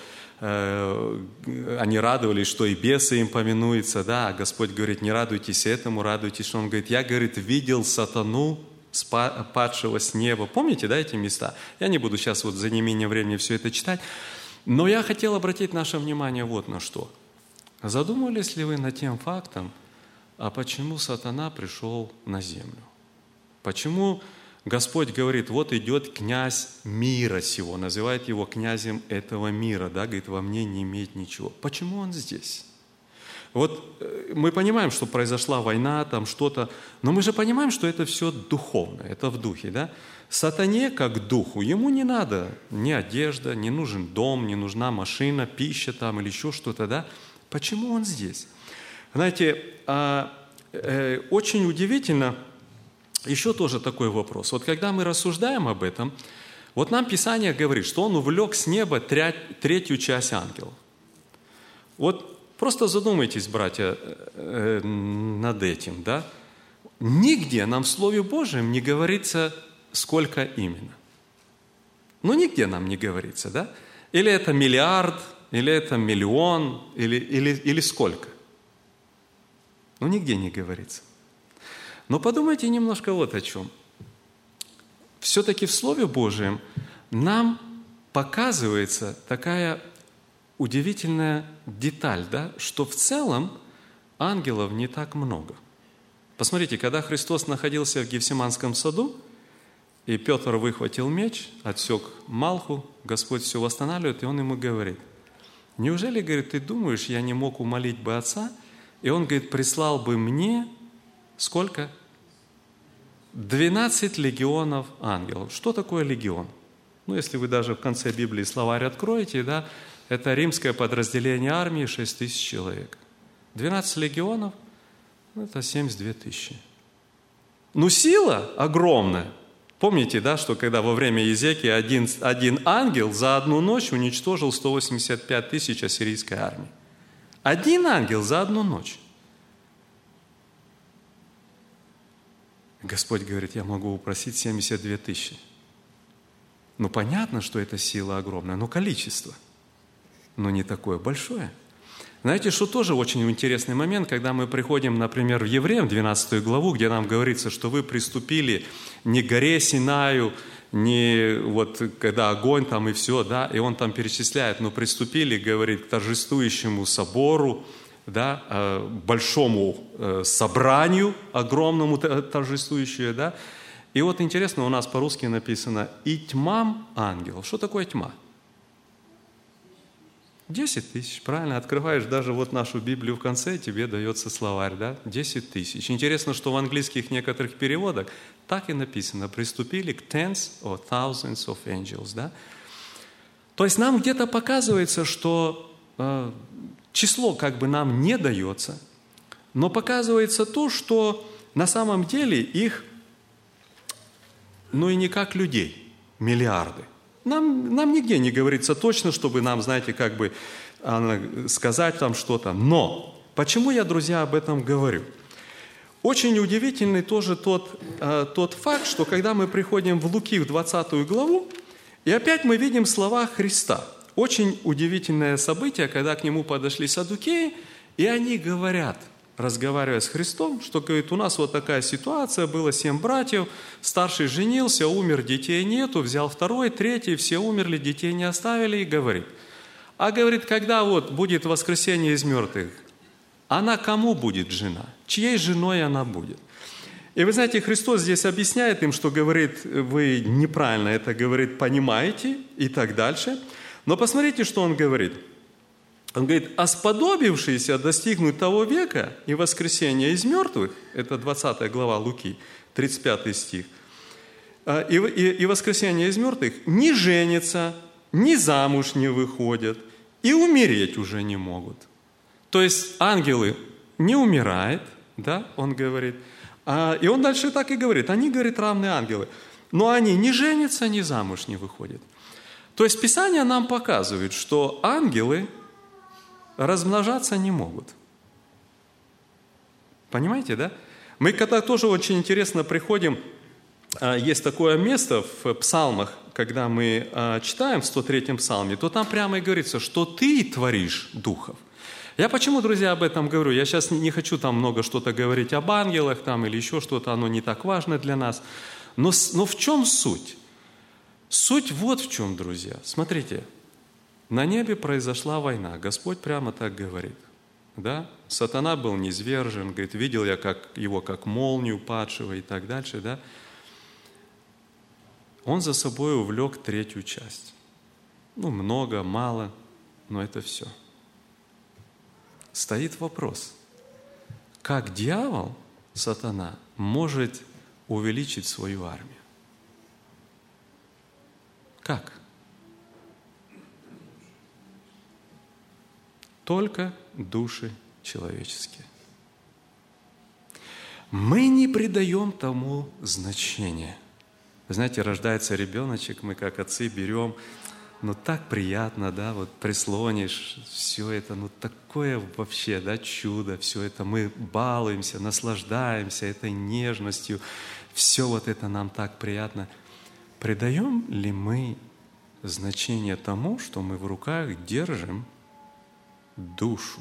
они радовались, что и бесы им поминуются, да, а Господь говорит, не радуйтесь этому, радуйтесь, что Он говорит, я, говорит, видел сатану, падшего с неба. Помните, да, эти места? Я не буду сейчас вот за неимением времени все это читать, но я хотел обратить наше внимание вот на что. Задумывались ли вы над тем фактом, а почему сатана пришел на землю? Почему Господь говорит, вот идет князь мира сего, называет его князем этого мира, да, говорит, во мне не имеет ничего. Почему он здесь? Вот мы понимаем, что произошла война, там что-то, но мы же понимаем, что это все духовно, это в духе, да? Сатане, как духу, ему не надо ни одежда, не нужен дом, не нужна машина, пища там или еще что-то, да? Почему он здесь? Знаете, очень удивительно, еще тоже такой вопрос. Вот когда мы рассуждаем об этом, вот нам Писание говорит, что он увлек с неба третью часть ангелов. Вот просто задумайтесь, братья, над этим, да? Нигде нам в Слове Божьем не говорится, сколько именно. Ну, нигде нам не говорится, да? Или это миллиард, или это миллион, или сколько. Ну, нигде не говорится. Но подумайте немножко вот о чем. Все-таки в Слове Божьем нам показывается такая удивительная деталь, да, что в целом ангелов не так много. Посмотрите, когда Христос находился в Гефсиманском саду, и Петр выхватил меч, отсек Малху, Господь все восстанавливает, и Он ему говорит: неужели, говорит, ты думаешь, я не мог умолить бы Отца, и Он, говорит, прислал бы мне сколько? 12 легионов ангелов. Что такое легион? Ну, если вы даже в конце Библии словарь откроете, да, это римское подразделение армии, 6 тысяч человек. 12 легионов – это 72 тысячи. Ну, сила огромная. Помните, да, что когда во время Иезекии один ангел за одну ночь уничтожил 185 тысяч ассирийской армии. Один ангел за одну ночь. Господь говорит, я могу упросить 72 тысячи. Ну, понятно, что это сила огромная, но количество, но не такое большое. Знаете, что тоже очень интересный момент, когда мы приходим, например, в Евреям, 12 главу, где нам говорится, что вы приступили не к горе Синаю, не вот когда огонь там и все, да, и он там перечисляет, но приступили, говорит, к торжествующему собору, да, большому собранию, огромному торжествующему, да. И вот интересно, у нас по-русски написано «и тьмам ангелов». Что такое тьма? 10 тысяч, правильно, открываешь даже вот нашу Библию в конце, тебе дается словарь, да, 10 тысяч. Интересно, что в английских некоторых переводах так и написано, приступили к tens or thousands of angels, да. То есть нам где-то показывается, что число как бы нам не дается, но показывается то, что на самом деле их, ну и не как людей, миллиарды. Нам нигде не говорится точно, чтобы нам, знаете, как бы сказать там что-то. Но почему я, друзья, об этом говорю? Очень удивительный тоже тот факт, что когда мы приходим в Луки, в 20 главу, и опять мы видим слова Христа. Очень удивительное событие, когда к Нему подошли саддукеи, и они говорят, разговаривая с Христом, что, говорит, у нас вот такая ситуация, было 7 братьев, старший женился, умер, детей нету, взял второй, третий, все умерли, детей не оставили, и говорит, говорит, когда вот будет воскресение из мертвых, она кому будет жена? Чьей женой она будет? И вы знаете, Христос здесь объясняет им, что, говорит, вы неправильно это, говорит, понимаете, и так дальше. Но посмотрите, что Он говорит. Он говорит, а сподобившиеся достигнуть того века и воскресения из мертвых, это 20 глава Луки, 35 стих, и воскресение из мертвых не женятся, ни замуж не выходят, и умереть уже не могут. То есть ангелы не умирают, да, он говорит, и он дальше так и говорит, они, говорит, равные ангелы, но они не женятся, ни замуж не выходят. То есть Писание нам показывает, что ангелы размножаться не могут. Понимаете, да? Мы когда тоже очень интересно приходим, есть такое место в псалмах, когда мы читаем в 103-м псалме, то там прямо и говорится, что ты творишь духов. Я почему, друзья, об этом говорю? Я сейчас не хочу там много что-то говорить об ангелах там, или еще что-то, оно не так важно для нас. Но в чем суть? Суть вот в чем, друзья. Смотрите, на небе произошла война. Господь прямо так говорит. Да? Сатана был низвержен, говорит, видел я его как молнию падшего и так дальше. Да? Он за собой увлек третью часть. Ну, много, мало, но это все. Стоит вопрос, как дьявол, сатана, может увеличить свою армию? Как? Только души человеческие. Мы не придаем тому значения. Вы знаете, рождается ребеночек, мы как отцы берем, так приятно, да, вот прислонишь, все это, такое вообще, да, чудо, все это мы балуемся, наслаждаемся этой нежностью, все вот это нам так приятно. Придаем ли мы значение тому, что мы в руках держим душу?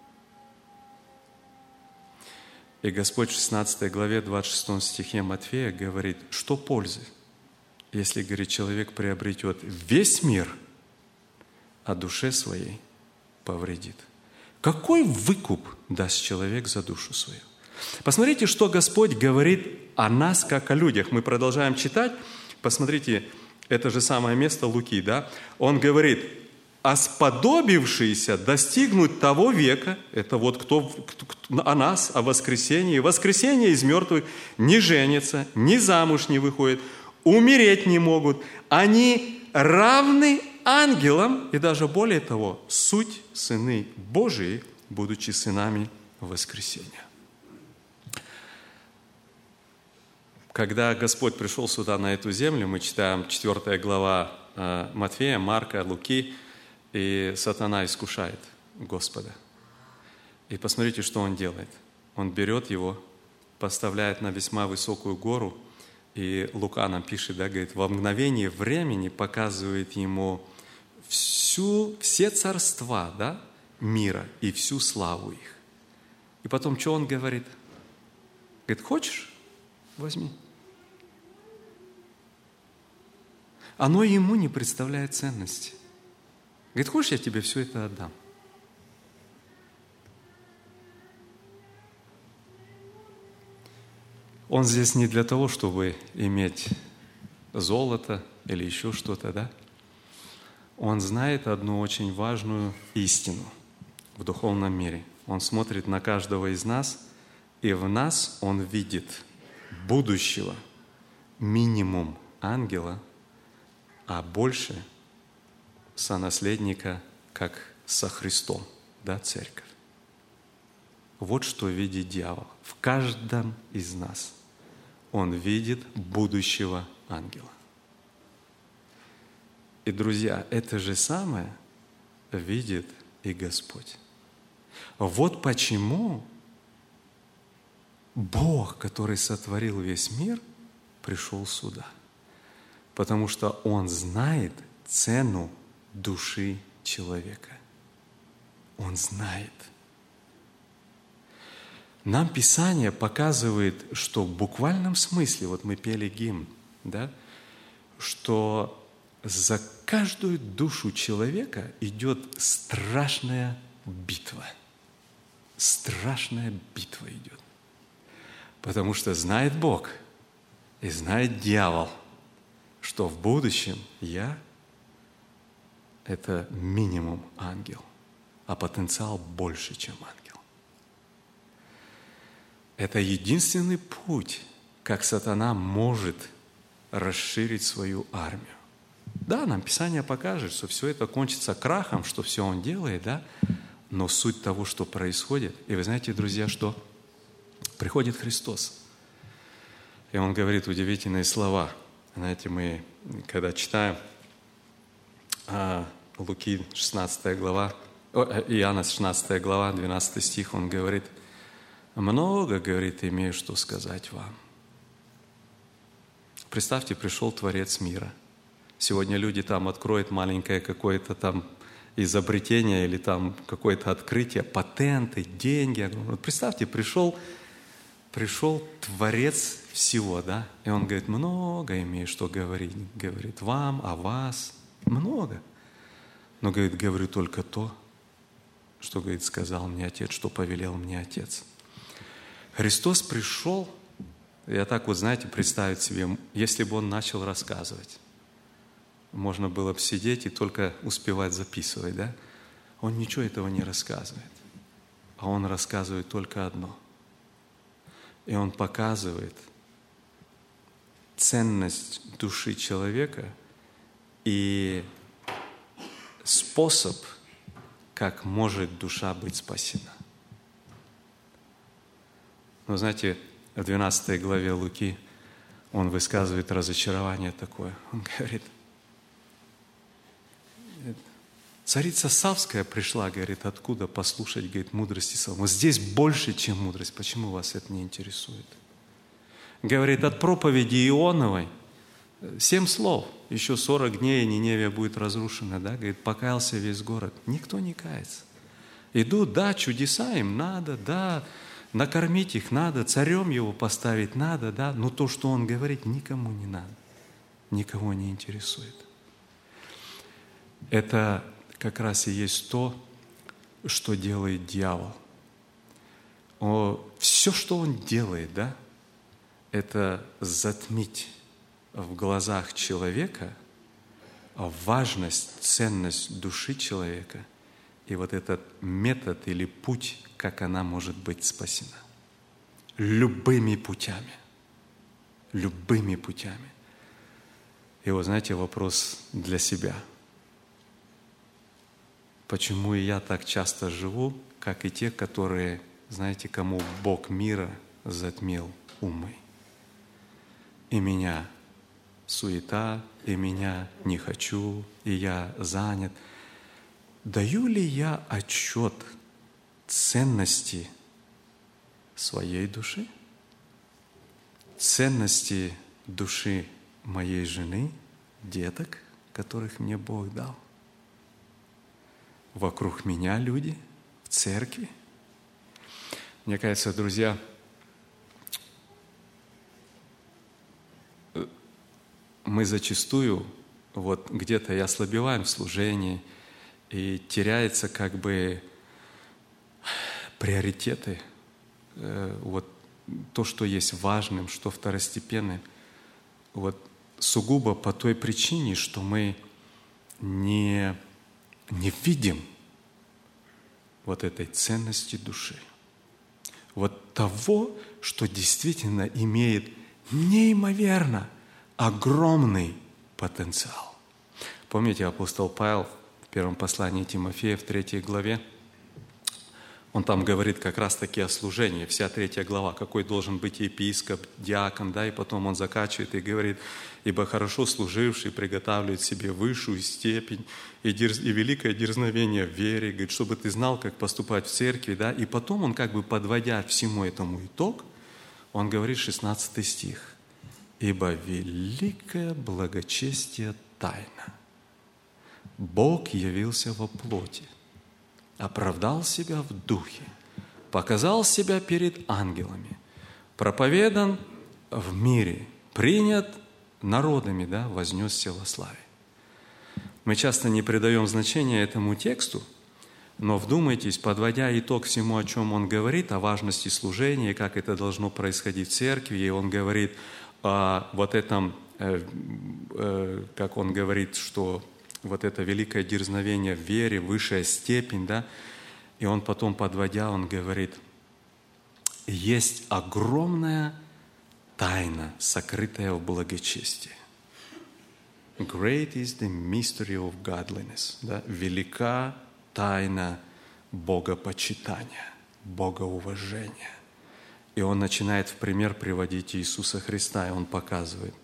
И Господь в 16 главе, 26 стихе Матфея говорит, что пользы, если, говорит, человек приобретет весь мир, а душе своей повредит. Какой выкуп даст человек за душу свою? Посмотрите, что Господь говорит о нас, как о людях. Мы продолжаем читать. Посмотрите, это же самое место Луки, да? Он говорит, а сподобившиеся достигнуть того века, это вот кто о нас, о воскресении, воскресение из мертвых не женятся, ни замуж не выходят, умереть не могут, они равны ангелам, и даже более того, суть сыны Божии, будучи сынами воскресения. Когда Господь пришел сюда, на эту землю, мы читаем 4 глава Матфея, Марка, Луки, и сатана искушает Господа. И посмотрите, что он делает. Он берет его, поставляет на весьма высокую гору, и Лука нам пишет, да, говорит, во мгновение времени показывает ему все царства, да, мира и всю славу их. И потом, что он говорит? Говорит, хочешь? Возьми. Оно ему не представляет ценности. Говорит, хочешь, я тебе все это отдам? Он здесь не для того, чтобы иметь золото или еще что-то, да? Он знает одну очень важную истину в духовном мире. Он смотрит на каждого из нас, и в нас он видит будущего минимум ангела, а больше сонаследника, как со Христом, да, церковь. Вот что видит дьявол. В каждом из нас он видит будущего ангела. И, друзья, это же самое видит и Господь. Вот почему Бог, который сотворил весь мир, пришел сюда. Потому что Он знает цену души человека. Он знает. Нам Писание показывает, что в буквальном смысле, вот мы пели гимн, да, что за каждую душу человека идет страшная битва. Страшная битва идет. Потому что знает Бог и знает дьявол, что в будущем я – это минимум ангел, а потенциал больше, чем ангел. Это единственный путь, как сатана может расширить свою армию. Да, нам Писание покажет, что все это кончится крахом, что все он делает, да, но суть того, что происходит, и вы знаете, друзья, что приходит Христос, и Он говорит удивительные слова. Знаете, мы, когда читаем Луки 16 глава, Иоанна 16 глава, 12 стих, Он говорит, много, говорит, имею что сказать вам. Представьте, пришел Творец мира. Сегодня люди там откроют маленькое какое-то там изобретение или там какое-то открытие, патенты, деньги. Вот представьте, пришел Творец всего, да? И он говорит, много имею что говорить. Говорит, вам, о вас, много. Но, говорит, говорю только то, что, говорит, сказал мне Отец, что повелел мне Отец. Христос пришел, я так вот, знаете, представить себе, если бы Он начал рассказывать, можно было бы сидеть и только успевать записывать, да? Он ничего этого не рассказывает, а Он рассказывает только одно. И Он показывает ценность души человека и способ как может душа быть спасена. Но знаете, в 12 главе Луки он высказывает разочарование такое. Он говорит, царица Савская пришла, говорит, откуда послушать, говорит, мудрости Соломона. Здесь больше, чем мудрость. Почему вас это не интересует? Говорит, от проповеди Ионовой 7 слов. Еще 40 дней, и Ниневия будет разрушена. Да? Говорит, покаялся весь город. Никто не кается. Идут, да, чудеса им надо, да, накормить их надо, царем его поставить надо, да, но то, что он говорит, никому не надо, никого не интересует. Это как раз и есть то, что делает дьявол. Все, что он делает, да, это затмить в глазах человека важность, ценность души человека и вот этот метод или путь, как она может быть спасена. Любыми путями. Любыми путями. И вот знаете, вопрос для себя. Почему и я так часто живу, как и те, которые, знаете, кому Бог мира затмил умы? И меня суета, и меня не хочу, и я занят. Даю ли я отчет ценности своей души, ценности души моей жены, деток, которых мне Бог дал? Вокруг меня люди, в церкви. Мне кажется, друзья, мы зачастую вот где-то и ослабеваем в служении, и теряется как бы приоритеты, вот то, что есть важным, что второстепенным, вот сугубо по той причине, что мы не видим вот этой ценности души, вот того, что действительно имеет неимоверно огромный потенциал. Помните, апостол Павел в первом послании Тимофея, в 3 главе, он там говорит как раз-таки о служении, вся 3 глава, какой должен быть епископ, диакон, да, и потом он заканчивает и говорит, ибо хорошо служивший приготавливает себе высшую степень и великое дерзновение в вере, говорит, чтобы ты знал, как поступать в церкви, да, и потом он как бы подводя всему этому итог, он говорит 16 стих, ибо великое благочестие тайна. Бог явился во плоти, оправдал себя в духе, показал себя перед ангелами, проповедан в мире, принят народами, да, вознесся во славе. Мы часто не придаем значения этому тексту, но вдумайтесь, подводя итог всему, о чем он говорит, о важности служения, как это должно происходить в церкви, и он говорит о вот этом, как он говорит, что вот это великое дерзновение в вере, высшая степень, да, и он потом, подводя, он говорит, есть огромная тайна, сокрытая в благочестии. Great is the mystery of godliness. Да? Велика тайна богопочитания, богоуважения. И он начинает в пример приводить Иисуса Христа, и он показывает,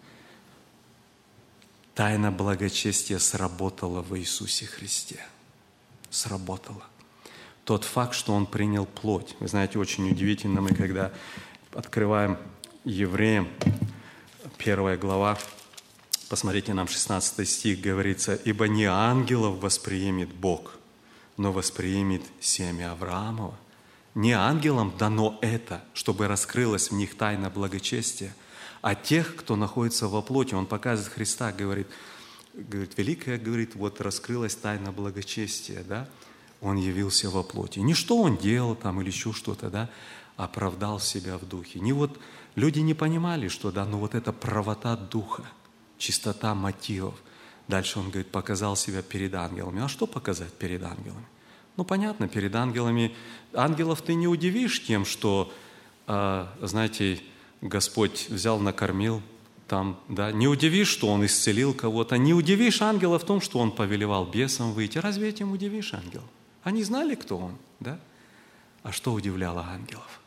тайна благочестия сработала в Иисусе Христе. Сработала. Тот факт, что Он принял плоть. Вы знаете, очень удивительно, мы когда открываем Евреям, 1 глава, посмотрите, нам 16 стих говорится, «Ибо не ангелов восприемет Бог, но восприемет семя Авраамова». Не ангелам дано это, чтобы раскрылась в них тайна благочестия, а тех, кто находится во плоти. Он показывает Христа, говорит, великая, говорит, вот раскрылась тайна благочестия, да? Он явился во плоти. Не что он делал там или еще что-то, да? Оправдал себя в духе. Не вот, люди не понимали, что, да, но вот эта правота духа, чистота мотивов. Дальше он говорит, показал себя перед ангелами. А что показать перед ангелами? Ну, понятно, перед ангелами, ангелов ты не удивишь тем, что, знаете, Господь взял, накормил там, да, не удивишь, что Он исцелил кого-то, не удивишь ангела в том, что Он повелевал бесам выйти. Разве этим удивишь ангел? Они знали, кто Он, да? А что удивляло ангелов?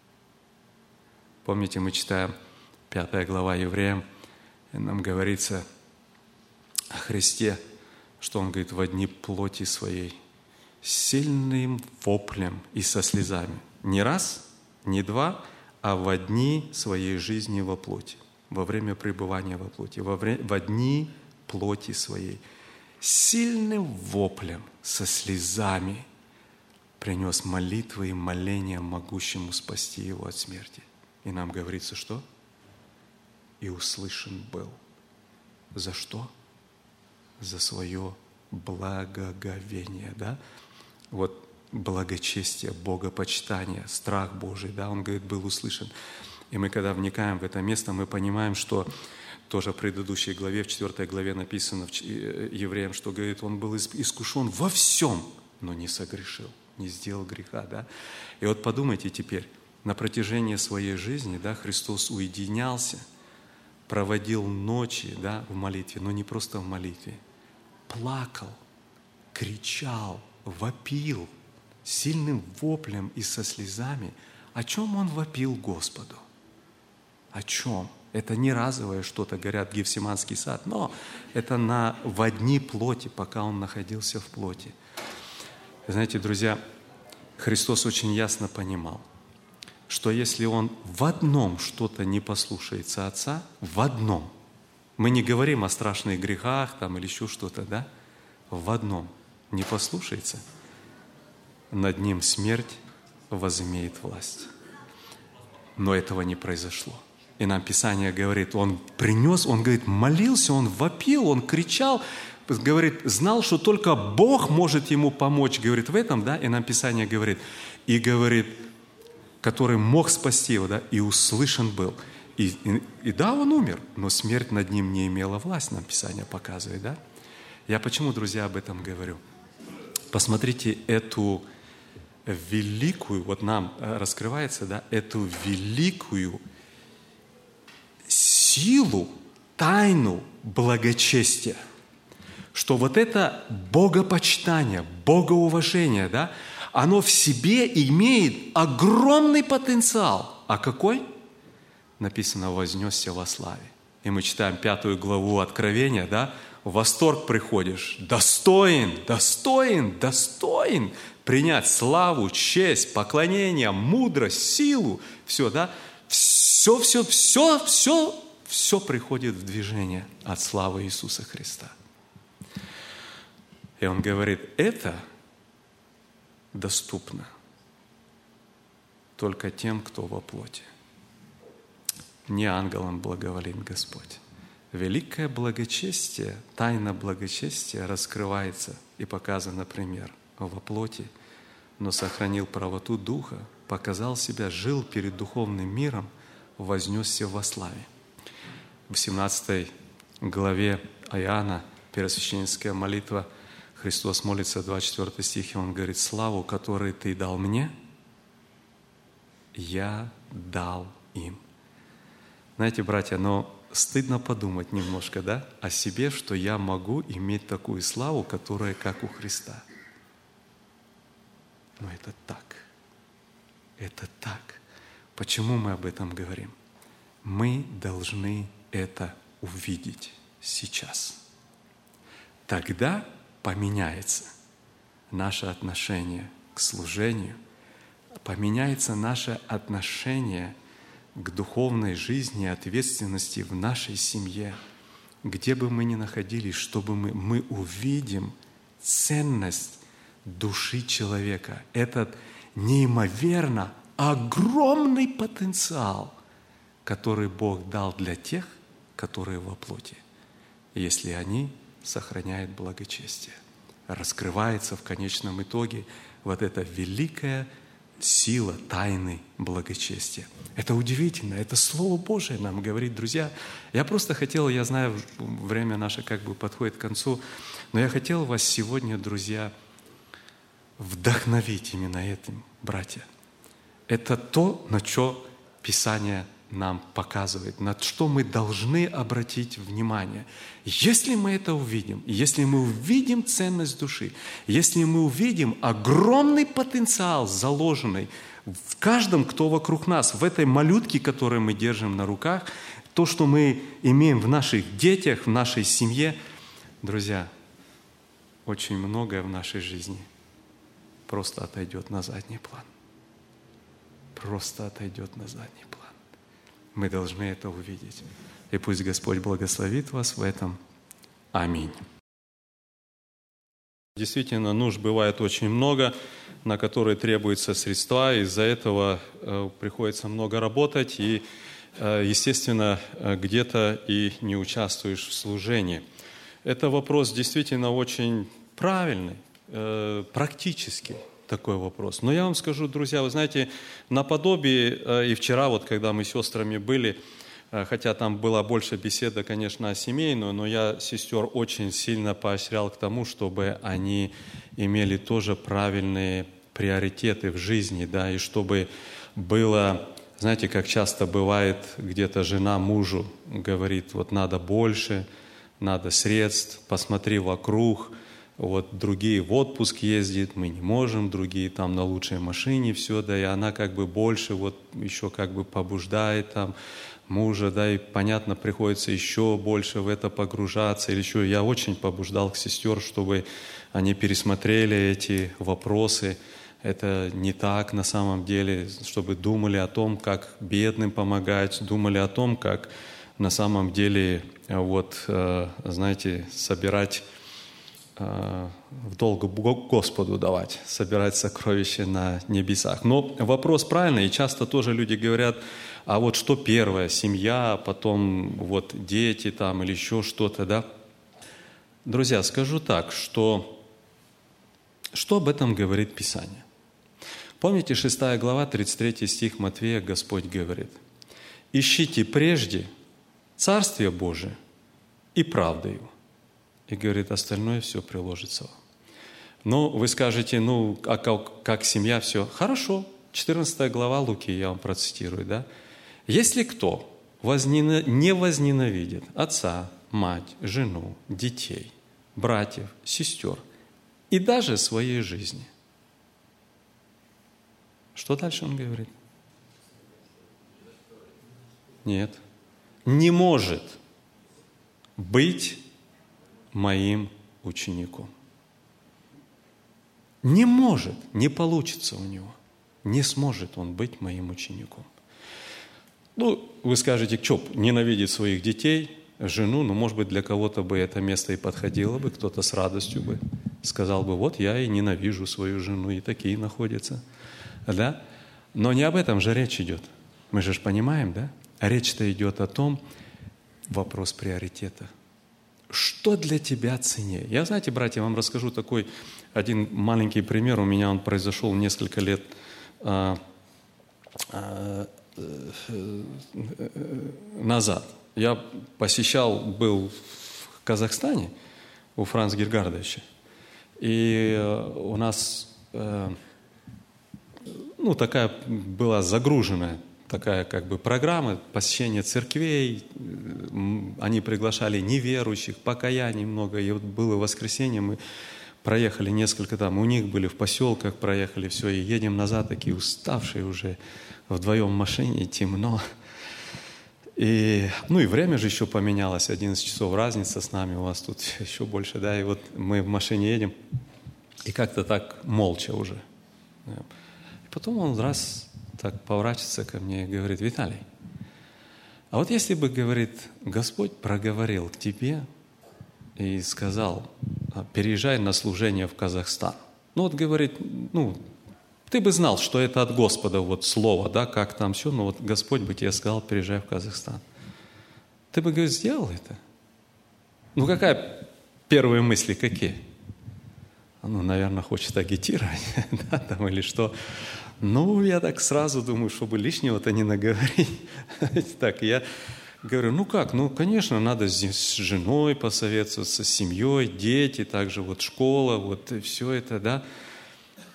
Помните, мы читаем 5 глава Евреям, и нам говорится о Христе, что Он говорит: «Во дни плоти своей, сильным воплем и со слезами». Не раз, не два, а во дни своей жизни во плоти, во время пребывания во плоти, во дни плоти своей, сильным воплем, со слезами принес молитвы и моления могущему спасти его от смерти. И нам говорится, что? И услышан был. За что? За свое благоговение, да? Вот благочестие, богопочитание, страх Божий, да, он говорит, был услышан. И мы, когда вникаем в это место, мы понимаем, что тоже в предыдущей главе, в 4 главе написано Евреям, что, говорит, он был искушен во всем, но не согрешил, не сделал греха, да. И вот подумайте теперь, на протяжении своей жизни, да, Христос уединялся, проводил ночи, да, в молитве, но не просто в молитве, плакал, кричал, вопил сильным воплем и со слезами. О чем он вопил Господу? О чем? Это не разовое что-то, говорят, Гефсиманский сад, но это во дни плоти, пока он находился в плоти. Знаете, друзья, Христос очень ясно понимал, что если он в одном что-то не послушается Отца, в одном, мы не говорим о страшных грехах там, или еще что-то, да? В одном не послушается, над ним смерть возымеет власть. Но этого не произошло. И нам Писание говорит, он принес, он, говорит, молился, он вопил, он кричал, говорит, знал, что только Бог может ему помочь, говорит, в этом, да, и нам Писание говорит, и говорит, который мог спасти его, да, и услышан был. И да, он умер, но смерть над ним не имела власти, нам Писание показывает, да. Я почему, друзья, об этом говорю? Посмотрите эту великую, вот нам раскрывается, да, эту великую силу, тайну благочестия, что вот это богопочитание, богоуважение, да, оно в себе имеет огромный потенциал. А какой? Написано, вознесся во славе. И мы читаем 5 главу Откровения, да, в восторг приходишь, достоин, достоин, достоин принять славу, честь, поклонение, мудрость, силу, все, да, все приходит в движение от славы Иисуса Христа. И Он говорит, это доступно только тем, кто во плоти. Не ангелам благоволит Господь. Великое благочестие, тайна благочестия раскрывается и показана, например, во плоти, но сохранил правоту Духа, показал себя, жил перед духовным миром, вознесся во славе. В 17 главе Иоанна, первосвященническая молитва, Христос молится, 24 стих, и Он говорит, славу, которую Ты дал мне, я дал им. Знаете, братья, но стыдно подумать немножко, да, о себе, что я могу иметь такую славу, которая как у Христа. Но это так. Это так. Почему мы об этом говорим? Мы должны это увидеть сейчас. Тогда поменяется наше отношение к служению, поменяется наше отношение к духовной жизни и ответственности в нашей семье, где бы мы ни находились, чтобы мы увидим ценность души человека, этот неимоверно огромный потенциал, который Бог дал для тех, которые во плоти, если они сохраняют благочестие. Раскрывается в конечном итоге вот эта великая сила тайны благочестия. Это удивительно, это Слово Божие нам говорит, друзья. Я просто хотел, я знаю, время наше как бы подходит к концу, но я хотел вас сегодня, друзья, вдохновить именно этим, братья. Это то, на что Писание нам показывает, на что мы должны обратить внимание. Если мы это увидим, если мы увидим ценность души, если мы увидим огромный потенциал, заложенный в каждом, кто вокруг нас, в этой малютке, которую мы держим на руках, то, что мы имеем в наших детях, в нашей семье, друзья, очень многое в нашей жизни просто отойдет на задний план. Просто отойдет на задний план. Мы должны это увидеть. И пусть Господь благословит вас в этом. Аминь. Действительно, нужд бывает очень много, на которые требуются средства. Из-за этого приходится много работать, и, естественно, где-то и не участвуешь в служении. Это вопрос действительно очень правильный, практический такой вопрос. Но я вам скажу, друзья, вы знаете, наподобие, и вчера, вот когда мы с сестрами были, хотя там была больше беседа, конечно, о семейную, но я сестер очень сильно поощрял к тому, чтобы они имели тоже правильные приоритеты в жизни, да, и чтобы было, знаете, как часто бывает, где-то жена мужу говорит, вот надо больше, надо средств, посмотри вокруг, вот другие в отпуск ездят, мы не можем, другие там на лучшей машине, все, да, и она как бы больше вот еще как бы побуждает там мужа, да, и понятно, приходится еще больше в это погружаться, или еще я очень побуждал сестер, чтобы они пересмотрели эти вопросы, это не так на самом деле, чтобы думали о том, как бедным помогать, думали о том, как на самом деле, вот, знаете, собирать в долг Господу давать, собирать сокровища на небесах. Но вопрос правильный, и часто тоже люди говорят, а вот что первое, семья, потом вот дети там или еще что-то, да? Друзья, скажу так, что об этом говорит Писание? Помните, 6 глава, 33 стих Матфея, Господь говорит, «Ищите прежде Царствие Божие и правду Его». И говорит, остальное все приложится вам. Но вы скажете, ну, а как семья, все. Хорошо, 14 глава Луки, я вам процитирую, да? «Если кто не возненавидит отца, мать, жену, детей, братьев, сестер и даже своей жизни». Что дальше он говорит? Нет. «Не может быть моим учеником». Не может, не получится у него. Не сможет он быть моим учеником. Ну, вы скажете, что, ненавидит своих детей, жену, ну, может быть, для кого-то бы это место и подходило бы, кто-то с радостью бы сказал бы, вот я и ненавижу свою жену, и такие находятся, да? Но не об этом же речь идет. Мы же понимаем, да? А речь-то идет о том, вопрос приоритета. Что для тебя ценнее? Я, знаете, братья, вам расскажу такой один маленький пример. У меня он произошел несколько лет назад. Я был в Казахстане у Франца Гергардовича. И у нас такая была загруженная такая как бы программа посещения церквей. Они приглашали неверующих, покаяний много. И вот было воскресенье, мы проехали несколько там, у них были в поселках, проехали все, и едем назад, такие уставшие уже, вдвоем в машине, темно. И время же еще поменялось, 11 часов разница с нами, у вас тут еще больше, да, и вот мы в машине едем, и как-то так молча уже. И потом он раз так поворачивается ко мне и говорит, Виталий, а вот если бы, говорит, Господь проговорил к тебе и сказал, переезжай на служение в Казахстан. Говорит, ты бы знал, что это от Господа, вот слово, да, как там все, но вот Господь бы тебе сказал, переезжай в Казахстан. Ты бы, говорит, сделал это? Какая первые мысли, какие? Наверное, хочет агитировать, да, там, или что. Я так сразу думаю, чтобы лишнего-то не наговорить. Так, я говорю, конечно, надо с женой посоветоваться, с семьей, дети, также вот школа, вот все это, да.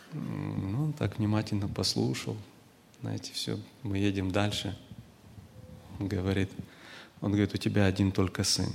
Так внимательно послушал, знаете, все, мы едем дальше. Он говорит, у тебя один только сын.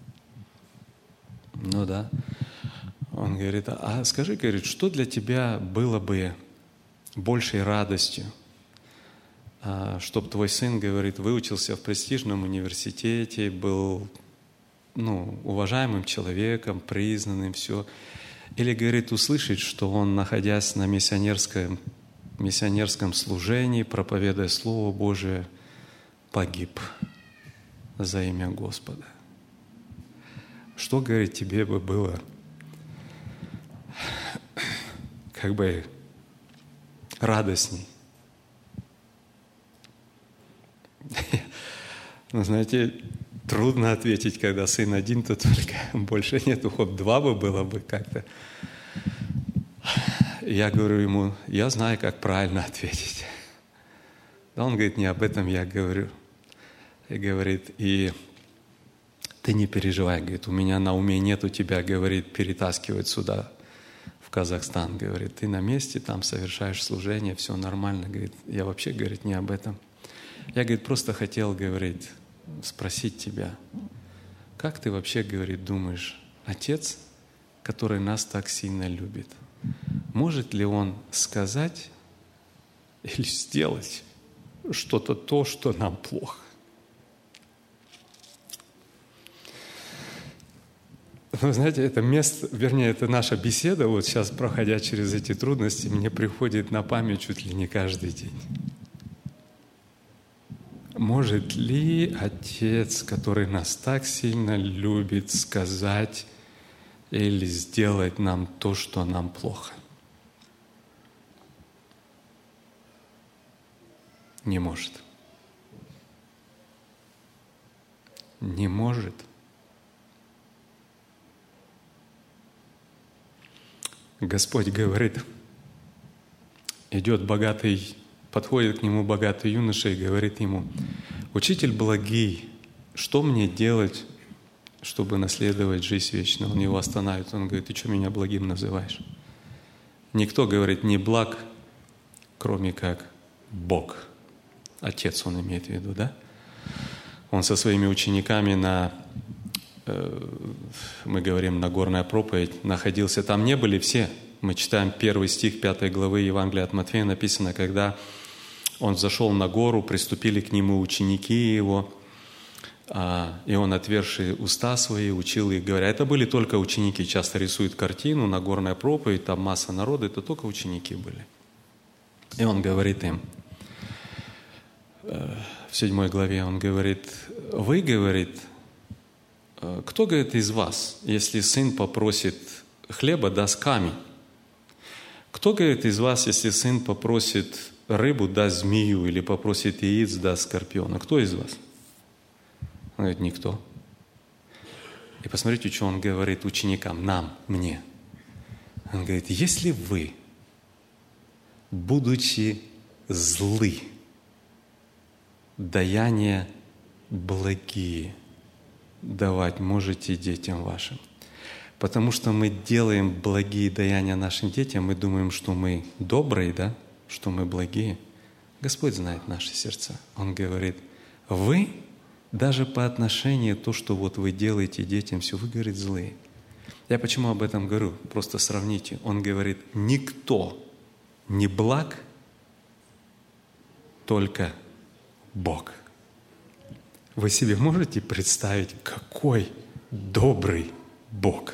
Ну да. Он говорит, а скажи, говорит, что для тебя было бы большей радостью, чтобы твой сын, говорит, выучился в престижном университете, был уважаемым человеком, признанным, все. Или, говорит, услышать, что он, находясь на миссионерском служении, проповедуя Слово Божие, погиб за имя Господа. Что, говорит, тебе бы было радостней? Знаете, трудно ответить, когда сын один, то только больше нету, хоть два бы было бы как-то. Я говорю ему, я знаю, как правильно ответить. Да он говорит, не об этом я говорю. И говорит, и ты не переживай, говорит, у меня на уме нету тебя, говорит, перетаскивать сюда, в Казахстан, говорит, ты на месте, там совершаешь служение, все нормально, говорит, я вообще, говорит, не об этом. Я, говорит, просто хотел, говорит, спросить тебя, как ты вообще, говорит, думаешь, Отец, который нас так сильно любит, может ли Он сказать или сделать что-то то, что нам плохо? Вы знаете, это место, вернее, это наша беседа, вот сейчас, проходя через эти трудности, мне приходит на память чуть ли не каждый день. Может ли Отец, который нас так сильно любит, сказать или сделать нам то, что нам плохо? Не может. Не может. Господь говорит, подходит к нему богатый юноша и говорит ему, «Учитель благий, что мне делать, чтобы наследовать жизнь вечную?» Он его останавливает, он говорит, «Ты что меня благим называешь?» Никто, говорит, не благ, кроме как Бог. Отец он имеет в виду, да? Он со своими учениками мы говорим, Нагорная проповедь, находился. Там не были все. Мы читаем 1 стих 5 главы Евангелия от Матфея, написано, когда он взошел на гору, приступили к нему ученики его, и он, отверши уста свои, учил их, говоря. Это были только ученики. Часто рисуют картину, Нагорная проповедь, там масса народа, это только ученики были. И он говорит им, в 7 главе он говорит, вы, говорит, кто, говорит, из вас, если сын попросит хлеба, даст камень? Кто, говорит, из вас, если сын попросит рыбу, даст змею, или попросит яиц, даст скорпиона? Кто из вас? Он говорит, никто. И посмотрите, что он говорит ученикам, нам, мне. Он говорит, если вы, будучи злы, даяния благие давать можете детям вашим. Потому что мы делаем благие даяния нашим детям, мы думаем, что мы добрые, да? Что мы благие. Господь знает наши сердца. Он говорит, вы даже по отношению то, что вот вы делаете детям, все, вы, говорит, злые. Я почему об этом говорю? Просто сравните. Он говорит, никто не благ, только Бог. Вы себе можете представить, какой добрый Бог?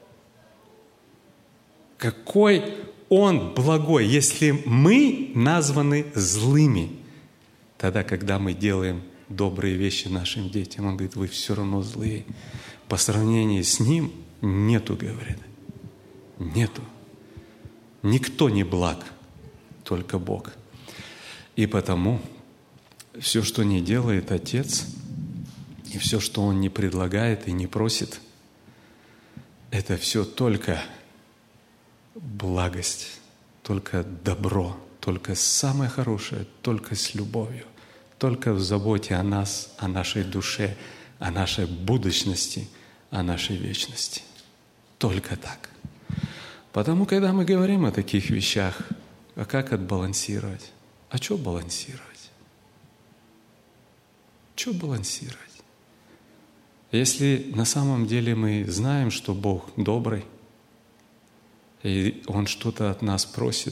Какой Он благой, если мы названы злыми, тогда, когда мы делаем добрые вещи нашим детям, Он говорит, вы все равно злые. По сравнению с Ним нету, говорит, нету. Никто не благ, только Бог. И потому все, что не делает Отец, и все, что Он не предлагает и не просит, это все только благость, только добро, только самое хорошее, только с любовью, только в заботе о нас, о нашей душе, о нашей будущности, о нашей вечности. Только так. Потому, когда мы говорим о таких вещах, а как отбалансировать? А что балансировать? Что балансировать? Если на самом деле мы знаем, что Бог добрый, и Он что-то от нас просит,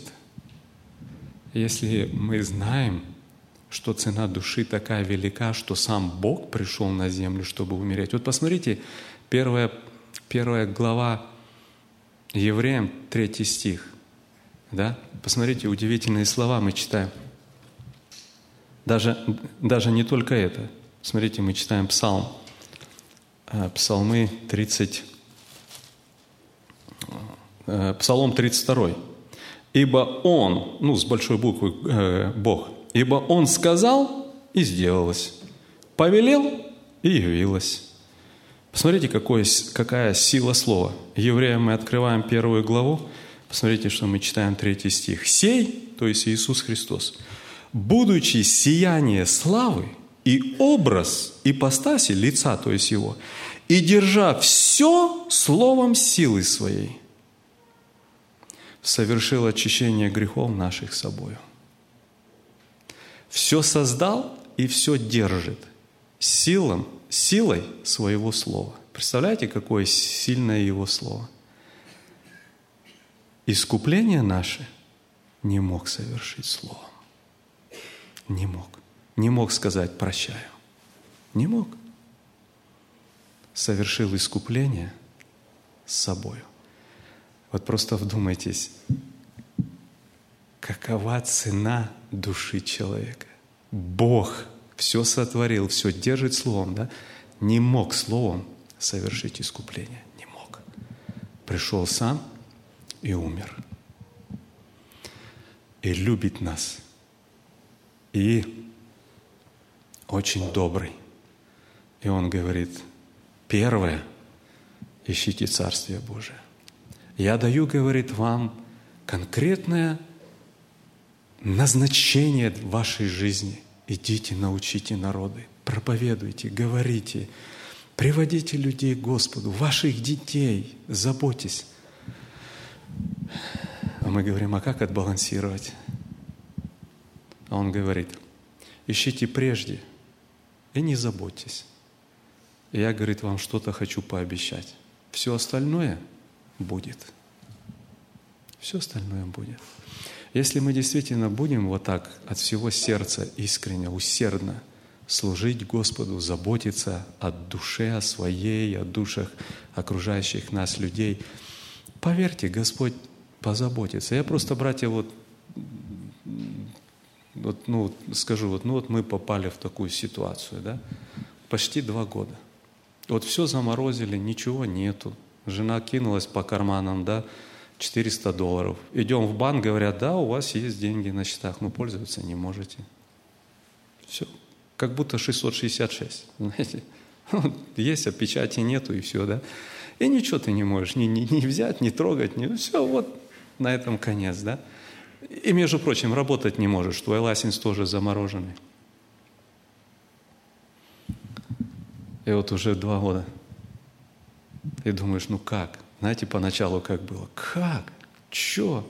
если мы знаем, что цена души такая велика, что сам Бог пришел на землю, чтобы умереть. Вот посмотрите, первая глава Евреям, 3 стих. Да? Посмотрите, удивительные слова мы читаем. Даже не только это. Смотрите, мы читаем Псалмы 32. «Ибо Он», с большой буквы Бог, «ибо Он сказал, и сделалось, повелел, и явилось». Посмотрите, какая сила слова. Евреям мы открываем 1 главу, посмотрите, что мы читаем 3 стих. «Сей», то есть Иисус Христос, «будучи сияние славы и образ ипостаси лица, то есть Его, и держа все словом силы Своей, совершил очищение грехов наших собою». Все создал и все держит силой Своего Слова. Представляете, какое сильное Его Слово? Искупление наше не мог совершить словом. Не мог. Не мог сказать «прощаю». Не мог. Совершил искупление с собою. Вот просто вдумайтесь, какова цена души человека. Бог все сотворил, все держит словом, да? Не мог словом совершить искупление. Не мог. Пришел сам и умер. И любит нас. И очень добрый. И Он говорит, первое, ищите Царствие Божие. Я даю, говорит, вам конкретное назначение в вашей жизни. Идите, научите народы, проповедуйте, говорите, приводите людей к Господу, ваших детей, заботьтесь. А мы говорим, а как отбалансировать? А Он говорит, ищите прежде и не заботьтесь. И я, говорит, вам что-то хочу пообещать. Все остальное будет. Все остальное будет. Если мы действительно будем вот так от всего сердца искренне, усердно служить Господу, заботиться о душе, о своей, о душах окружающих нас людей, поверьте, Господь позаботится. Я просто, братья, скажу, мы попали в такую ситуацию, да? Почти 2 года. Вот все заморозили, ничего нету. Жена кинулась по карманам, да, $400. Идем в банк, говорят, да, у вас есть деньги на счетах, но пользоваться не можете. Все, как будто 666, знаете. Есть, а печати нету, и все, да. И ничего ты не можешь ни взять, ни трогать, все, вот на этом конец, да. И, между прочим, работать не можешь, твой лайсенс тоже замороженный. И вот уже 2 года. И думаешь, как? Знаете, поначалу как было? Как? Чё?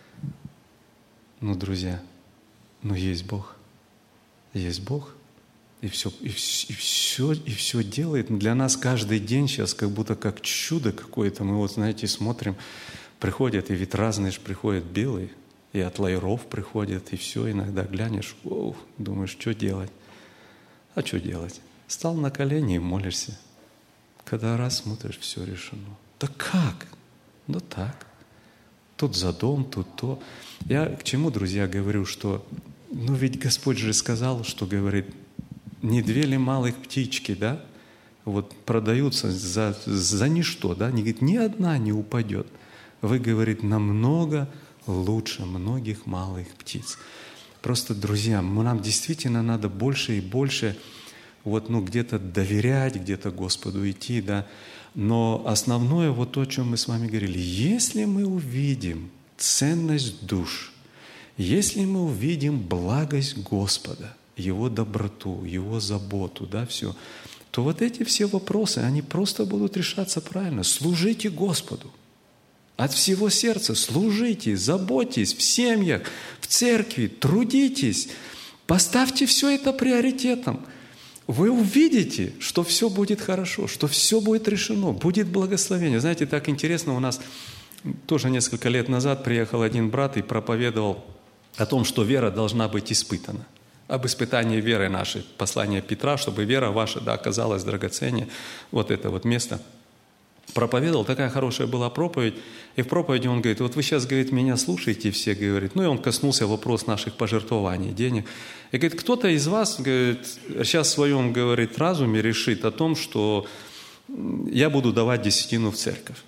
Друзья, есть Бог. Есть Бог. И все делает. Для нас каждый день сейчас как будто как чудо какое-то. Мы смотрим, приходят, и вид разные приходят, белые, и от лайров приходят, и все. Иногда глянешь, думаешь, что делать? А что делать? Стал на колени и молишься. Когда раз смотришь, все решено. Да как? Так. Тут за дом, тут то. Я к чему, друзья, говорю, что ведь Господь же сказал, что говорит, не 2 ли малых птички, да, продаются за ничто, да, говорит, ни одна не упадет. Вы, говорит, намного лучше многих малых птиц. Просто, друзья, нам действительно надо больше и больше где-то доверять, где-то Господу идти, да. Но основное то, о чем мы с вами говорили, если мы увидим ценность душ, если мы увидим благость Господа, Его доброту, Его заботу, да, все, то эти все вопросы, они просто будут решаться правильно. Служите Господу. От всего сердца служите, заботьтесь в семьях, в церкви, трудитесь. Поставьте все это приоритетом. вы увидите, что все будет хорошо, что все будет решено, будет благословение. Знаете, так интересно, у нас тоже несколько лет назад приехал один брат и проповедовал о том, что вера должна быть испытана. Об испытании веры нашей, послание Петра, чтобы вера ваша оказалась драгоценнее. Вот это вот место. Проповедовал, такая хорошая была проповедь. И в проповеди он говорит, вот вы сейчас, говорит, меня слушаете все, говорит. Ну и он коснулся вопроса наших пожертвований, денег. И говорит, кто-то из вас, говорит, сейчас в своем, говорит, разуме решит о том, что я буду давать десятину в церковь.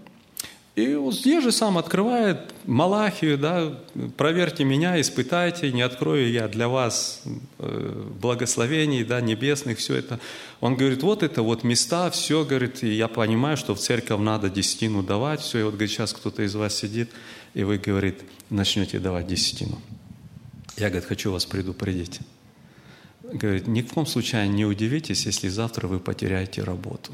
И вот здесь же сам открывает Малахию, да, проверьте меня, испытайте, не открою я для вас благословений, да, небесных, все это. Он говорит, вот это вот места, все, говорит, и я понимаю, что в церковь надо десятину давать, все, и вот, говорит, сейчас кто-то из вас сидит, и вы, говорит, начнете давать десятину. Я, говорит, хочу вас предупредить. Говорит, ни в коем случае не удивитесь, если завтра вы потеряете работу.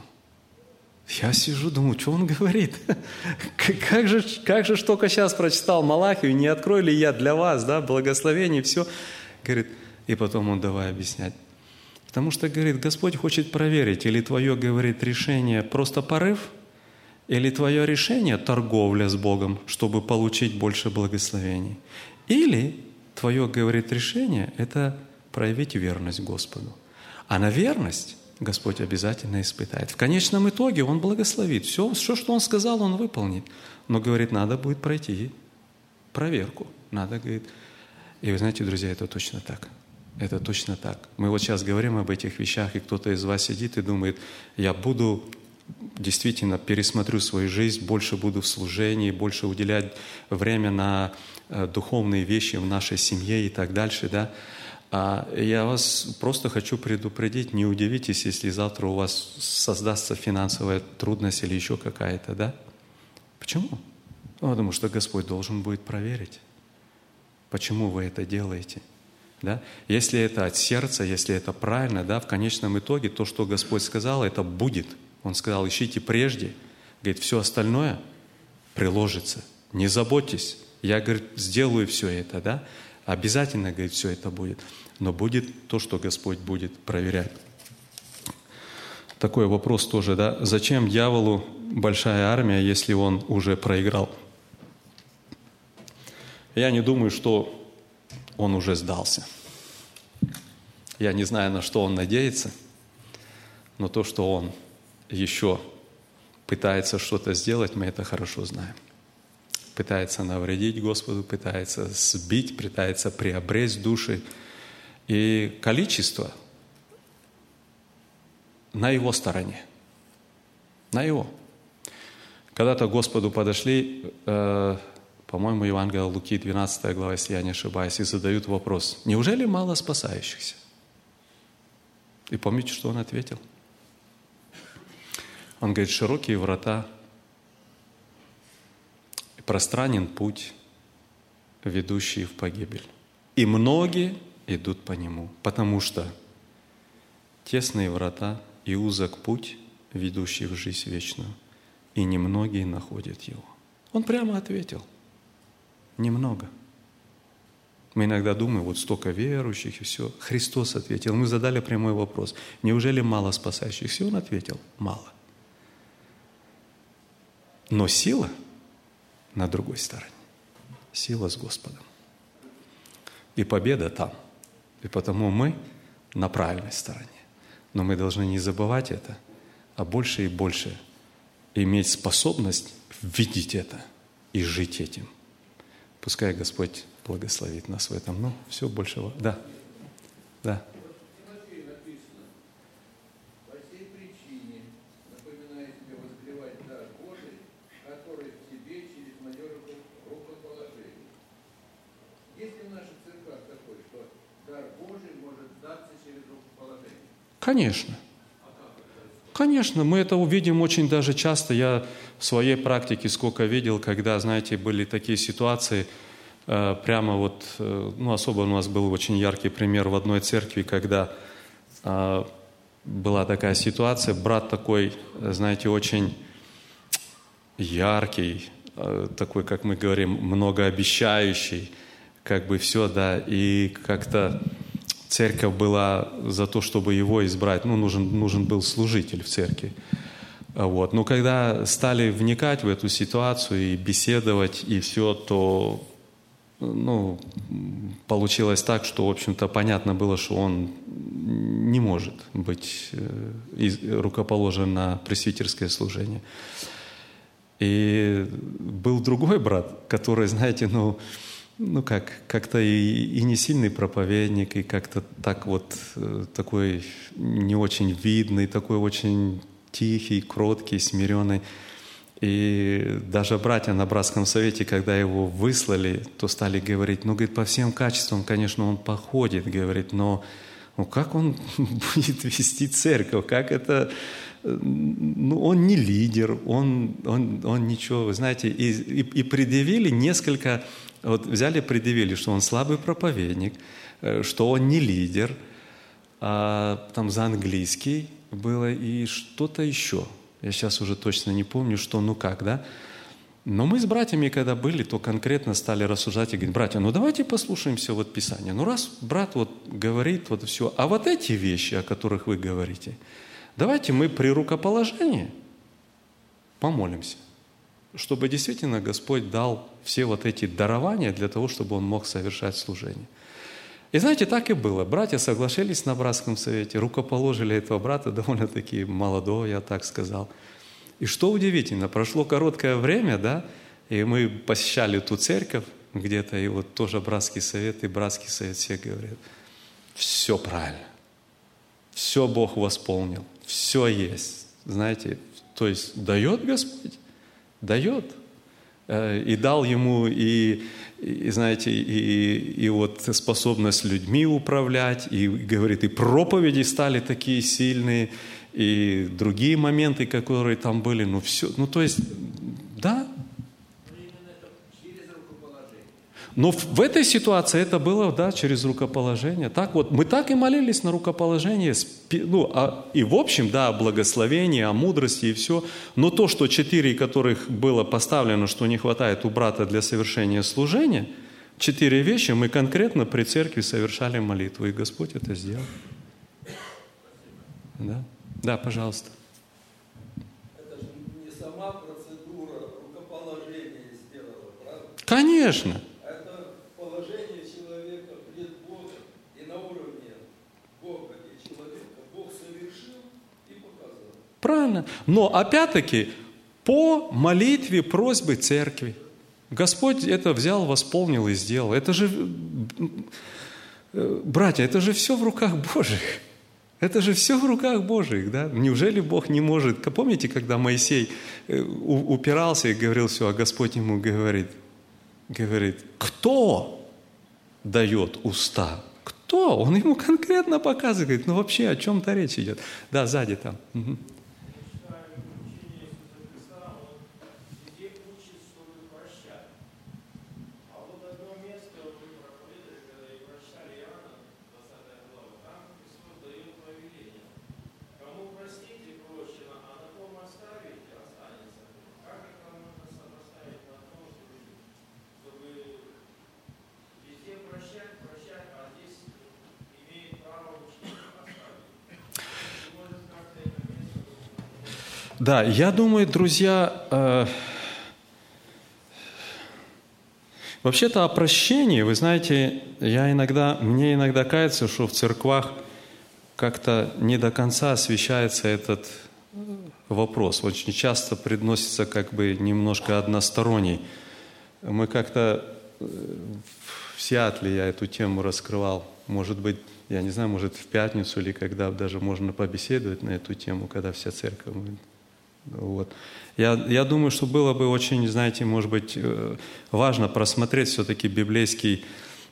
Я сижу, думаю, что он говорит? Как же только сейчас прочитал Малахию, не открою ли я для вас, да, благословение, все. Говорит, и потом он давай объяснять. Потому что, говорит, Господь хочет проверить, или твое, говорит, решение просто порыв, или твое решение торговля с Богом, чтобы получить больше благословений. Или твое, говорит, решение – это проявить верность Господу. А на верность Господь обязательно испытает. В конечном итоге Он благословит. Все, что Он сказал, Он выполнит. Но, говорит, надо будет пройти проверку. Надо, говорит. И вы знаете, друзья, это точно так. Это точно так. Мы вот сейчас говорим об этих вещах, и кто-то из вас сидит и думает, я буду, действительно, пересмотрю свою жизнь, больше буду в служении, больше уделять время на духовные вещи в нашей семье и так дальше, да. Я вас просто хочу предупредить, не удивитесь, если завтра у вас создастся финансовая трудность или еще какая-то, да? Почему? Ну, потому что Господь должен будет проверить, почему вы это делаете, да? Если это от сердца, если это правильно, да, в конечном итоге то, что Господь сказал, это будет. Он сказал, ищите прежде, говорит, все остальное приложится, не заботьтесь, я, говорит, сделаю все это, да? Обязательно, говорит, все это будет. Но будет то, что Господь будет проверять. Такой вопрос тоже, да? Зачем дьяволу большая армия, если он уже проиграл? Я не думаю, что он уже сдался. Я не знаю, на что он надеется, но то, что он еще пытается что-то сделать, мы это хорошо знаем. Пытается навредить Господу, пытается сбить, пытается приобрести души. И количество на его стороне. На его. Когда-то к Господу подошли, по-моему, Евангелие Луки, 12 глава, если я не ошибаюсь, и задают вопрос, неужели мало спасающихся? И помните, что он ответил? Он говорит, широкие врата, пространен путь, ведущий в погибель. И многие идут по нему, потому что тесные врата и узок путь, ведущий в жизнь вечную, и немногие находят его. Он прямо ответил. Немного. Мы иногда думаем, вот столько верующих и все. Христос ответил. Мы задали прямой вопрос. Неужели мало спасающихся? Он ответил. Мало. Но сила на другой стороне. Сила с Господом. И победа там. И потому мы на правильной стороне. Но мы должны не забывать это, а больше и больше иметь способность видеть это и жить этим. Пускай Господь благословит нас в этом. Ну, все больше. Да. Да. Конечно. Конечно, мы это увидим очень даже часто. Я в своей практике сколько видел, когда, знаете, были такие ситуации, прямо вот, ну, особо у нас был очень яркий пример в одной церкви, когда была такая ситуация, брат такой, знаете, очень яркий, такой, как мы говорим, многообещающий, как бы все, да, и как-то церковь была за то, чтобы его избрать. Ну, нужен был служитель в церкви. Вот. Но когда стали вникать в эту ситуацию и беседовать, и все, то получилось так, что, в общем-то, понятно было, что он не может быть рукоположен на пресвитерское служение. И был другой брат, который, знаете, как-то и не сильный проповедник, и как-то так вот такой не очень видный, такой очень тихий, кроткий, смиренный. И даже братья на братском совете, когда его выслали, то стали говорить, говорит, по всем качествам, конечно, он походит, говорит, но как он будет вести церковь, как это... он не лидер, он ничего, вы знаете, и предъявили несколько, предъявили, что он слабый проповедник, что он не лидер, там за английский было и что-то еще. Я сейчас уже точно не помню, что, да. Но мы с братьями, когда были, то конкретно стали рассуждать и говорить, братья, давайте послушаемся Писания. Раз брат говорит все, а эти вещи, о которых вы говорите, давайте мы при рукоположении помолимся, чтобы действительно Господь дал все эти дарования для того, чтобы он мог совершать служение. И знаете, так и было. Братья соглашались на братском совете, рукоположили этого брата, довольно-таки молодого, я так сказал. И что удивительно, прошло короткое время, да, и мы посещали ту церковь где-то, и тоже братский совет, и братский совет все говорят, все правильно, все Бог восполнил, все есть. Знаете, то есть дает Господь? Дает. И дал ему знаете, и способность людьми управлять, и говорит, и проповеди стали такие сильные, и другие моменты, которые там были, все, то есть, да. Но в этой ситуации это было, да, через рукоположение. Так мы так и молились на рукоположение, и в общем, да, о благословении, о мудрости и все. Но то, что 4, которых было поставлено, что не хватает у брата для совершения служения, 4 вещи мы конкретно при церкви совершали молитву, и Господь это сделал. Да, да, пожалуйста. Это же не сама процедура рукоположения сделала, правда? Конечно. Правильно. Но опять-таки по молитве, просьбе церкви. Господь это взял, восполнил и сделал. Это же, братья, это же все в руках Божьих. Это же все в руках Божьих, да? Неужели Бог не может? Помните, когда Моисей упирался и говорил все, а Господь ему говорит, кто дает уста? Кто? Он ему конкретно показывает. Вообще о чем-то речь идет. Да, сзади там. Угу. Да, я думаю, друзья, вообще-то о прощении, вы знаете, мне иногда кажется, что в церквах как-то не до конца освещается этот вопрос. Очень часто предносится немножко односторонний. Мы как-то в Сиэтле я эту тему раскрывал, может быть, я не знаю, может в пятницу или когда даже можно побеседовать на эту тему, когда вся церковь. Я думаю, что было бы очень, знаете, может быть, важно просмотреть все-таки библейский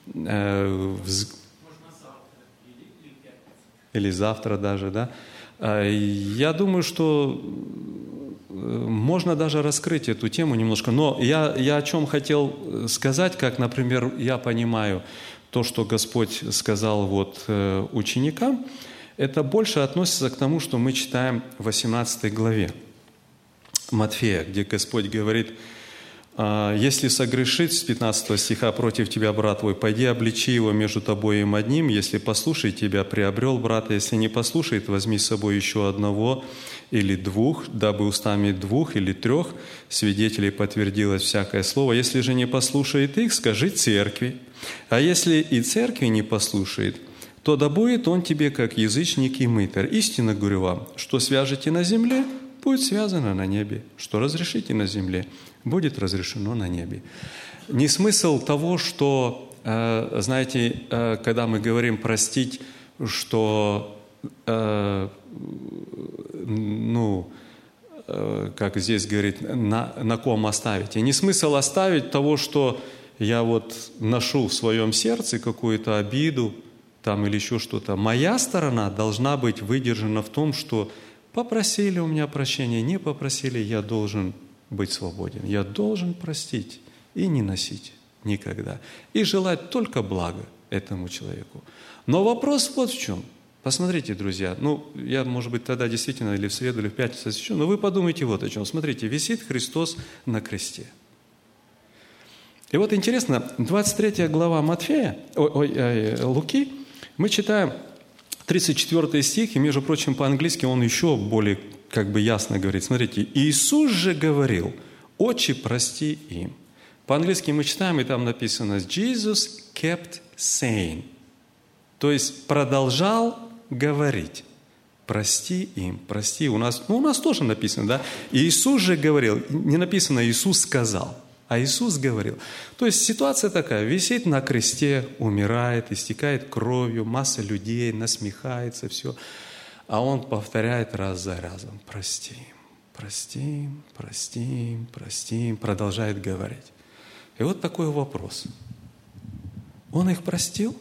или завтра даже, да. Я думаю, что можно даже раскрыть эту тему немножко. Но я о чем хотел сказать, как, например, я понимаю то, что Господь сказал ученикам, это больше относится к тому, что мы читаем в 18 главе Матфея, где Господь говорит, Если согрешит, с 15 стиха, против тебя брат твой, пойди обличи его между тобой и им одним, если послушает тебя, приобрел брата, если не послушает, возьми с собой еще одного или двух, дабы устами 2 или 3 свидетелей подтвердилось всякое слово. Если же не послушает их, скажи церкви. А если и церкви не послушает, то да будет он тебе, как язычник и мытарь. Истинно говорю вам, что свяжете на земле, будет связано на небе, что разрешите на земле, будет разрешено на небе. Не смысл того, что, знаете, когда мы говорим простить, что, как здесь говорит, на ком оставить. И не смысл оставить того, что я вот ношу в своем сердце какую-то обиду там, или еще что-то. Моя сторона должна быть выдержана в том, что попросили у меня прощения, не попросили, я должен быть свободен. Я должен простить и не носить никогда. И желать только блага этому человеку. Но вопрос вот в чем. Посмотрите, друзья, я, может быть, тогда действительно или в среду, или в пятницу освящу, но вы подумайте вот о чем. Смотрите, висит Христос на кресте. И вот интересно, 23 глава Луки, мы читаем 34 стих, и, между прочим, по-английски он еще более ясно говорит. Смотрите, Иисус же говорил, «Отче, прости им». По-английски мы читаем, и там написано «Jesus kept saying». То есть продолжал говорить. Прости им, прости. У нас тоже написано, да? Иисус же говорил, не написано «Иисус сказал», а Иисус говорил. То есть ситуация такая, висит на кресте, умирает, истекает кровью, масса людей, насмехается, все. А он повторяет раз за разом, прости им, прости им, прости им, прости им, продолжает говорить. И вот такой вопрос. Он их простил?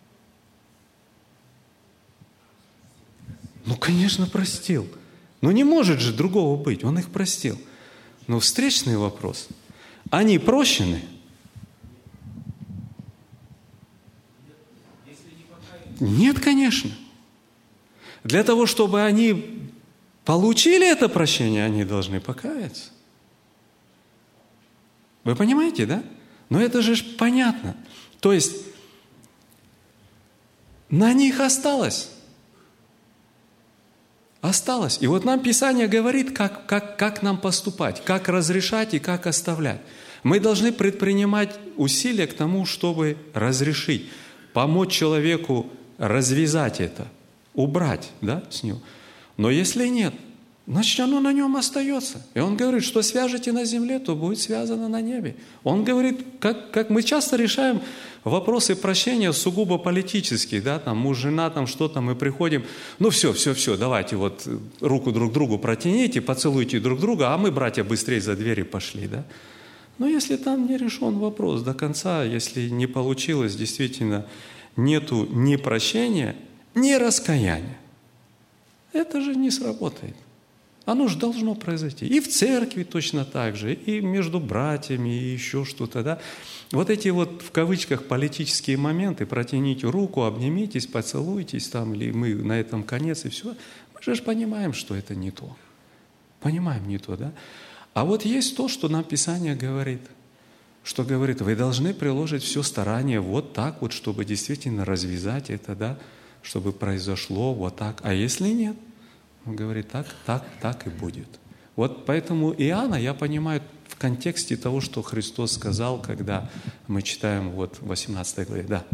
Конечно, простил. Но не может же другого быть, он их простил. Но встречный вопрос. Они прощены? Нет, конечно. Для того, чтобы они получили это прощение, они должны покаяться. Вы понимаете, да? Но это же понятно. То есть на них осталось. Осталось. И вот нам Писание говорит, как нам поступать, как разрешать и как оставлять. Мы должны предпринимать усилия к тому, чтобы разрешить, помочь человеку развязать это, убрать, с него. Но если нет, значит, оно на нем остается. И он говорит, что свяжете на земле, то будет связано на небе. Он говорит, как мы часто решаем вопросы прощения сугубо политические, там муж, жена, там что-то, мы приходим, все, давайте вот руку друг другу протяните, поцелуйте друг друга, а мы, братья, быстрее за двери пошли, Но если там не решен вопрос до конца, если не получилось, действительно, нету ни прощения, ни раскаяния, это же не сработает. Оно же должно произойти. И в церкви точно так же, и между братьями, и еще что-то, Вот эти в кавычках политические моменты, протяните руку, обнимитесь, поцелуйтесь или мы на этом конец, и все. Мы же понимаем, что это не то. Понимаем не то, А вот есть то, что нам Писание говорит. Что говорит, вы должны приложить все старание вот так чтобы действительно развязать это, чтобы произошло вот так. А если нет? Он говорит, так и будет. Вот поэтому Иоанна, я понимаю, в контексте того, что Христос сказал, когда мы читаем в 18 главе. Да.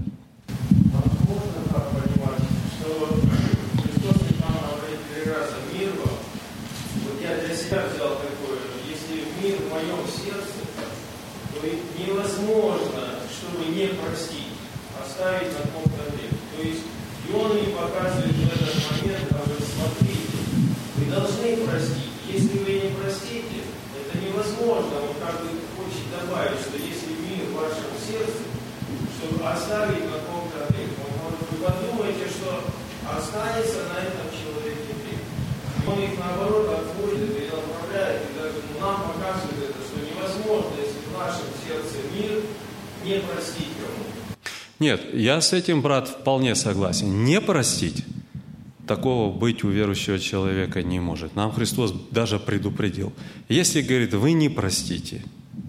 Можно так понимать, что Христос говорит 3 раза «мир вам». Вот я для себя взял такое, если мир в моем сердце, то невозможно, чтобы не простить, оставить на каком-то грех. То есть и он мне показывает в этот момент, говорит, смотрите, вы должны простить. Если вы не простите, это невозможно. Он хочет добавить, что если мир в вашем сердце, чтобы оставить на каком-то грех. Он говорит, вы подумайте, что останется на этом человеке грех. Он их наоборот отводит и направляет, и даже нам показывает это, что невозможно, если в нашем сердце мир, не простить кому. Нет, я с этим, брат, вполне согласен. Не простить, такого быть у верующего человека не может. Нам Христос даже предупредил. Если, говорит, вы не простите,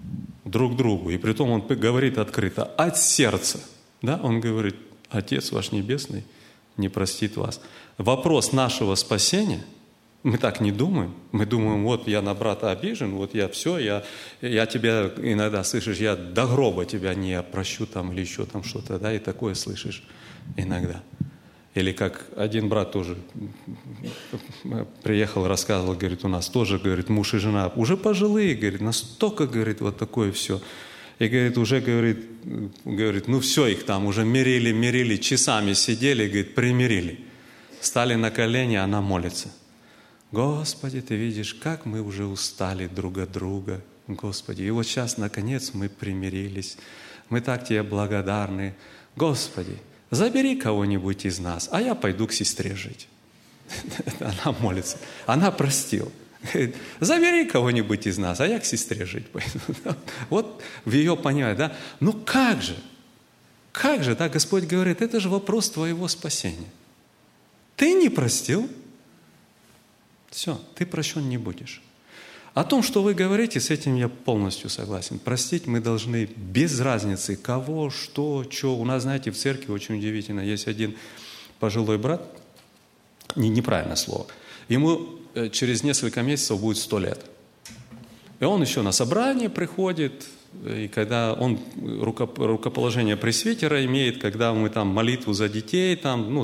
друг другу. И притом он говорит открыто, от сердца. Да? Он говорит, Отец ваш Небесный не простит вас. Вопрос нашего спасения, мы так не думаем. Мы думаем, вот я на брата обижен, вот я все, я тебя иногда слышишь, я до гроба тебя не прощу там или еще там что-то, да, и такое слышишь иногда. Или как один брат тоже приехал, рассказывал, говорит, у нас тоже, говорит, муж и жена уже пожилые, говорит, настолько, говорит, вот такое все. И, говорит, уже, говорит, ну все, их там уже мерили, часами сидели, говорит, примирили. Стали на колени, она молится. Господи, Ты видишь, как мы уже устали друг от друга, Господи. И вот сейчас, наконец, мы примирились. Мы так Тебе благодарны. Господи, забери кого-нибудь из нас, а я пойду к сестре жить. Она молится. Она простила. Говорит, забери кого-нибудь из нас, а я к сестре жить пойду. Вот в ее понимании, да? Ну как же? Как же, да? Господь говорит, это же вопрос твоего спасения. Ты не простил? Все, ты прощен не будешь. О том, что вы говорите, с этим я полностью согласен. Простить мы должны без разницы, кого, что. У нас, знаете, в церкви очень удивительно. Есть один пожилой брат, неправильное слово, ему через несколько месяцев будет 100 лет. И он еще на собрание приходит, и когда он рукоположение пресвитера имеет, когда мы там молитву за детей,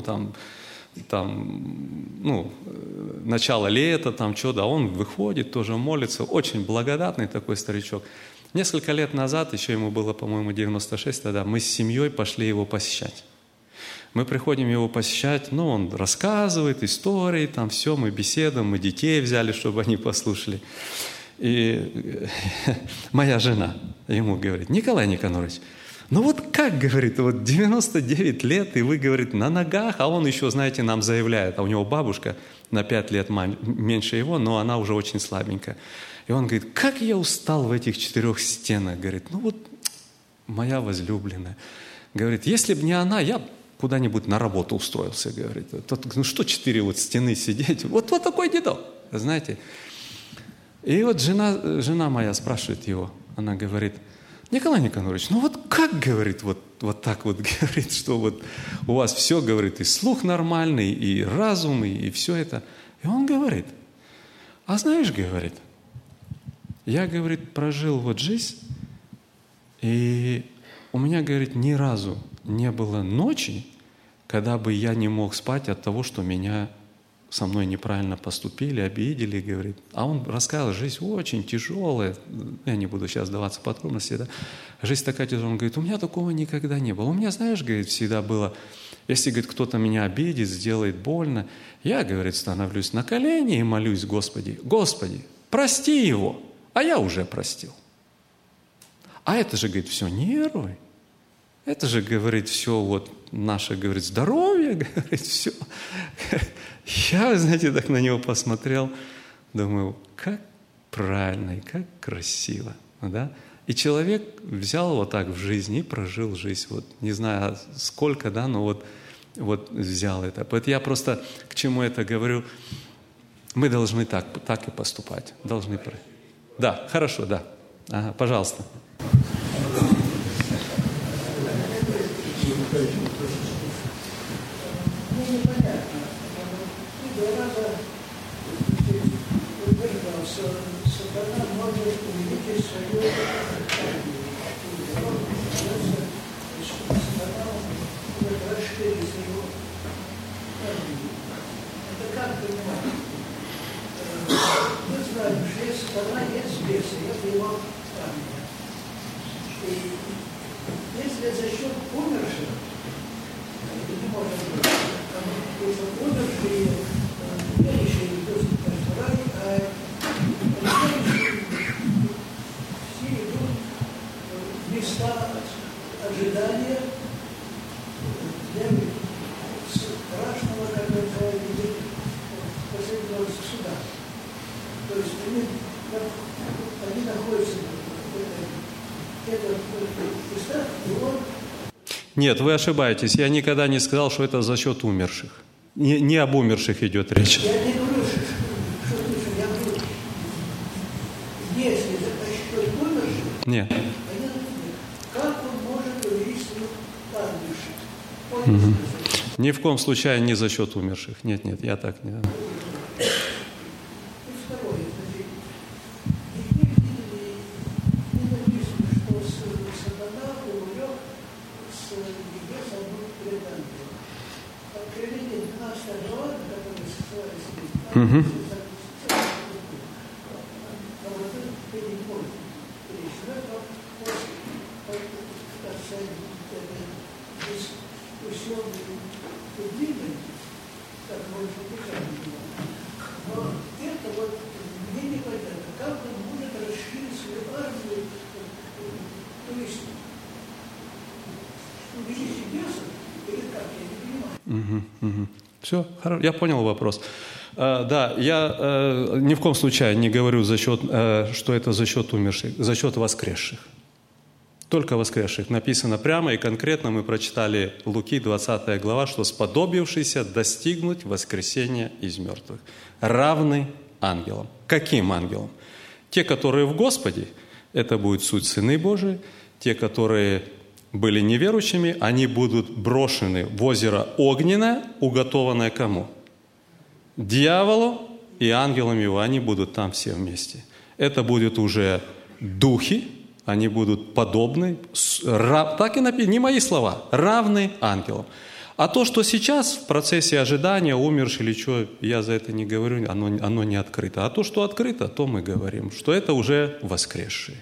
начало лета, он выходит, тоже молится, очень благодатный такой старичок. Несколько лет назад, еще ему было, по-моему, 96, тогда мы с семьей пошли его посещать. Мы приходим его посещать, он рассказывает истории, все, мы беседуем, мы детей взяли, чтобы они послушали. И моя жена ему говорит, Николай Никонорович, как, говорит, 99 лет, и вы, говорит, на ногах, а он еще, знаете, нам заявляет, а у него бабушка на 5 лет меньше его, но она уже очень слабенькая. И он говорит, как я устал в этих 4 стенах, говорит, моя возлюбленная. Говорит, если бы не она, я куда-нибудь на работу устроился, говорит. Что 4 стены сидеть? Вот такой дедок, знаете. И жена моя спрашивает его, она говорит, Николай Никонорович, как, говорит, вот так говорит, что у вас все, говорит, и слух нормальный, и разум, и все это. И он говорит, а знаешь, говорит, я, говорит, прожил жизнь, и у меня, говорит, ни разу не было ночи, когда бы я не мог спать от того, что со мной неправильно поступили, обидели, говорит. А он рассказывал, жизнь очень тяжелая, я не буду сейчас даваться в подробности, да? Жизнь такая тяжелая. Он говорит, у меня такого никогда не было. У меня, знаешь, говорит, всегда было, если, говорит, кто-то меня обидит, сделает больно, я, говорит, становлюсь на колени и молюсь, Господи, прости его, а я уже простил. А это же, говорит, все нервы. Это же, говорит, все наше, говорит, здоровье, говорит, все. Я, знаете, так на него посмотрел, думаю, как правильно и как красиво, да? И человек взял так в жизни и прожил жизнь, не знаю сколько, да, но взял это. Поэтому я просто к чему это говорю, мы должны так и поступать, должны. Да, хорошо, да. Ага, пожалуйста. Сатана может увеличить свою расширить его. Это как понимать? Мы знаем, что есть сатана, есть бесы, это его армия. И если за счет умерших, не может быть, если умершие, верующие идут в рай, а все идут в места ожидания для страшного, как это видит, последнего суда. То есть они находятся в этом местах, и он... Нет, вы ошибаетесь. Я никогда не сказал, что это за счет умерших. Не об умерших идет речь. Я не говорю, что я говорю, если за счет умерших, нет. Ни в коем случае не за счет умерших. Нет, я так не... И второе, значит, нигде не написано, что сатана увлек с небес одну перед ангелом. Откровение 12 глава, на которой ссылались, но это вот мне непонятно, как он будет расширить свою армию, то есть увеличить вес, или как, я не понимаю. Все, я понял вопрос. Да, я ни в коем случае не говорю, что это за счет умерших, за счет воскресших. Только воскресших. Написано прямо и конкретно, мы прочитали Луки, 20 глава, что сподобившийся достигнуть воскресения из мертвых. Равны ангелам. Каким ангелам? Те, которые в Господе, это будет суть сыны Божии. Те, которые были неверующими, они будут брошены в озеро огненное, уготованное кому? Дьяволу и ангелам его. Они будут там все вместе. Это будут уже духи, они будут подобны, так и написано, не мои слова, равны ангелам. А то, что сейчас в процессе ожидания, умерший или что, я за это не говорю, оно не открыто. А то, что открыто, то мы говорим, что это уже воскресшие.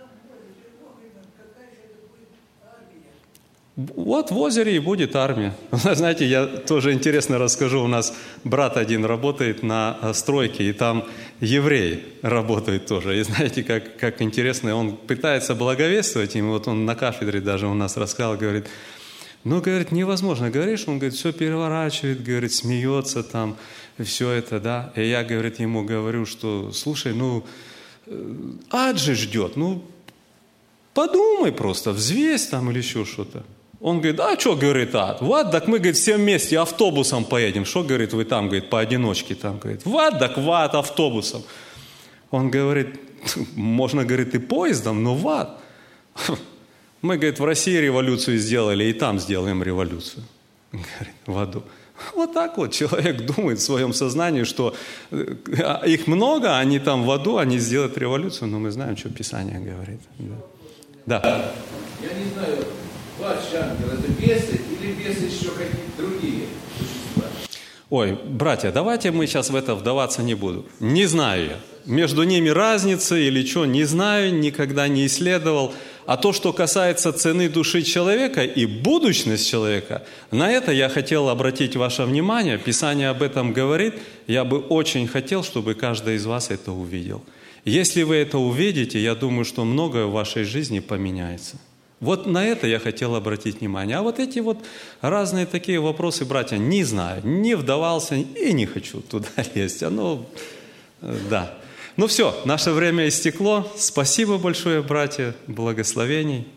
Вот в озере и будет армия. Знаете, я тоже интересно расскажу. У нас брат один работает на стройке, и там еврей работает тоже. И знаете, как интересно, он пытается благовествовать им. Вот он на кафедре даже у нас рассказал, говорит, говорит, невозможно. Говоришь, он, говорит, все переворачивает, говорит, смеется там, все это, да. И я, говорит, ему говорю, что, слушай, ад же ждет, подумай просто, взвесь там или еще что-то. Он говорит, а что, говорит, ад? В ад, так мы, говорит, все вместе автобусом поедем. Что, говорит, вы там, говорит, поодиночке там, говорит, в ад, так в ад автобусом. Он говорит, можно, говорит, и поездом, но в ад. Мы, говорит, в России революцию сделали, и там сделаем революцию. Говорит, в аду. Вот так вот человек думает в своем сознании, что их много, они там в аду, они сделают революцию, но мы знаем, что Писание говорит. Да. Я не знаю, ваш ангел это бесы или бесы еще какие-то другие существа? Ой, братья, давайте мы сейчас в это вдаваться не буду. Не знаю я. Между ними разница или что, не знаю, никогда не исследовал. А то, что касается цены души человека и будущность человека, на это я хотел обратить ваше внимание. Писание об этом говорит. Я бы очень хотел, чтобы каждый из вас это увидел. Если вы это увидите, я думаю, что многое в вашей жизни поменяется. Вот на это я хотел обратить внимание. А вот эти вот разные такие вопросы, братья, не знаю, не вдавался и не хочу туда лезть. Да. Ну все, наше время истекло. Спасибо большое, братья, благословений.